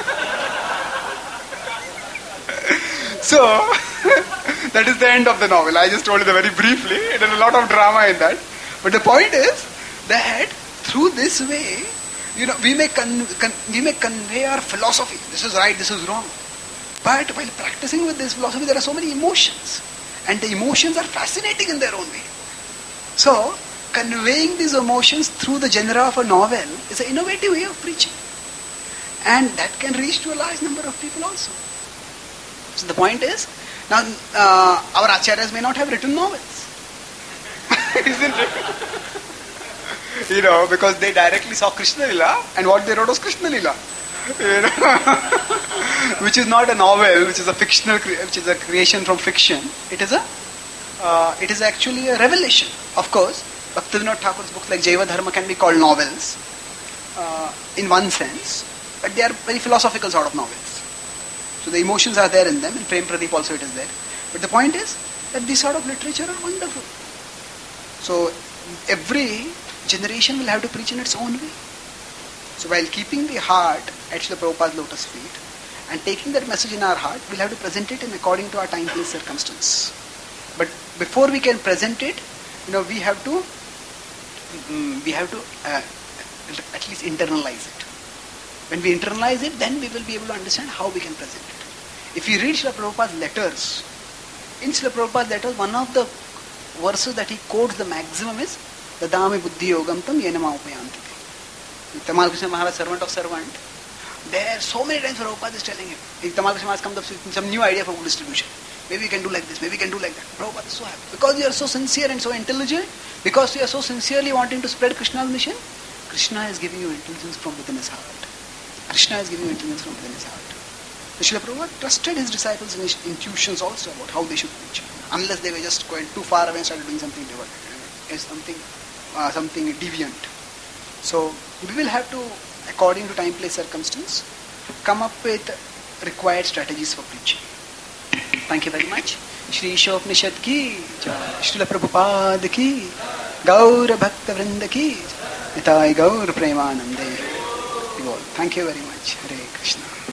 A: So, that is the end of the novel. I just told it very briefly. There is a lot of drama in that. But the point is that through this way, you know, we may con- con- we may convey our philosophy. This is right, this is wrong. But while practicing with this philosophy, there are so many emotions. And the emotions are fascinating in their own way. So, conveying these emotions through the genre of a novel is an innovative way of preaching. And that can reach to a large number of people also. So the point is, now uh, our acharyas may not have written novels. Isn't it? You know, because they directly saw Krishna Lila and what they wrote was Krishna Lila. You know? Which is not a novel, which is a fictional, which is a creation from fiction. It is a, uh, it is actually a revelation. Of course, Bhaktivinoda Thakur's books like Jaiva Dharma can be called novels uh, in one sense, but they are very philosophical sort of novels. So the emotions are there in them, and Prem Pradeep also it is there. But the point is that these sort of literature are wonderful. So every generation will have to preach in its own way. So while keeping the heart at Srila Prabhupada's lotus feet and taking that message in our heart, we'll have to present it in according to our time, place, circumstance. But before we can present it, you know, we have to um, we have to uh, at least internalize it. When we internalize it, then we will be able to understand how we can present it. If you read Srila Prabhupada's letters, in Srila Prabhupada's letters, one of the verses that he quotes the maximum is Dadami Buddhi Yogam Tam Yenama Upayanti. Tamal Krishna Maharaj, servant of servant, there so many times Prabhupada is telling him, if Tamal Krishna Maharaj comes up with some new idea for book distribution, maybe we can do like this, maybe we can do like that. Prabhupada is so happy. Because you are so sincere and so intelligent, because you are so sincerely wanting to spread Krishna's mission, Krishna is giving you intelligence from within his heart. Krishna is giving you intelligence from within his heart. So Srila Prabhupada trusted his disciples' intuitions also about how they should preach, unless they were just going too far away and started doing something different, something, uh, something deviant. So we will have to, according to time, place, circumstance, come up with required strategies for preaching. Thank you very much. Shri Ishopnishad ki, Srila Prabhupada ki, Gaur Bhakta Vrinda ki, Nitai Gaur Premanande. Thank you very much. Hare Krishna.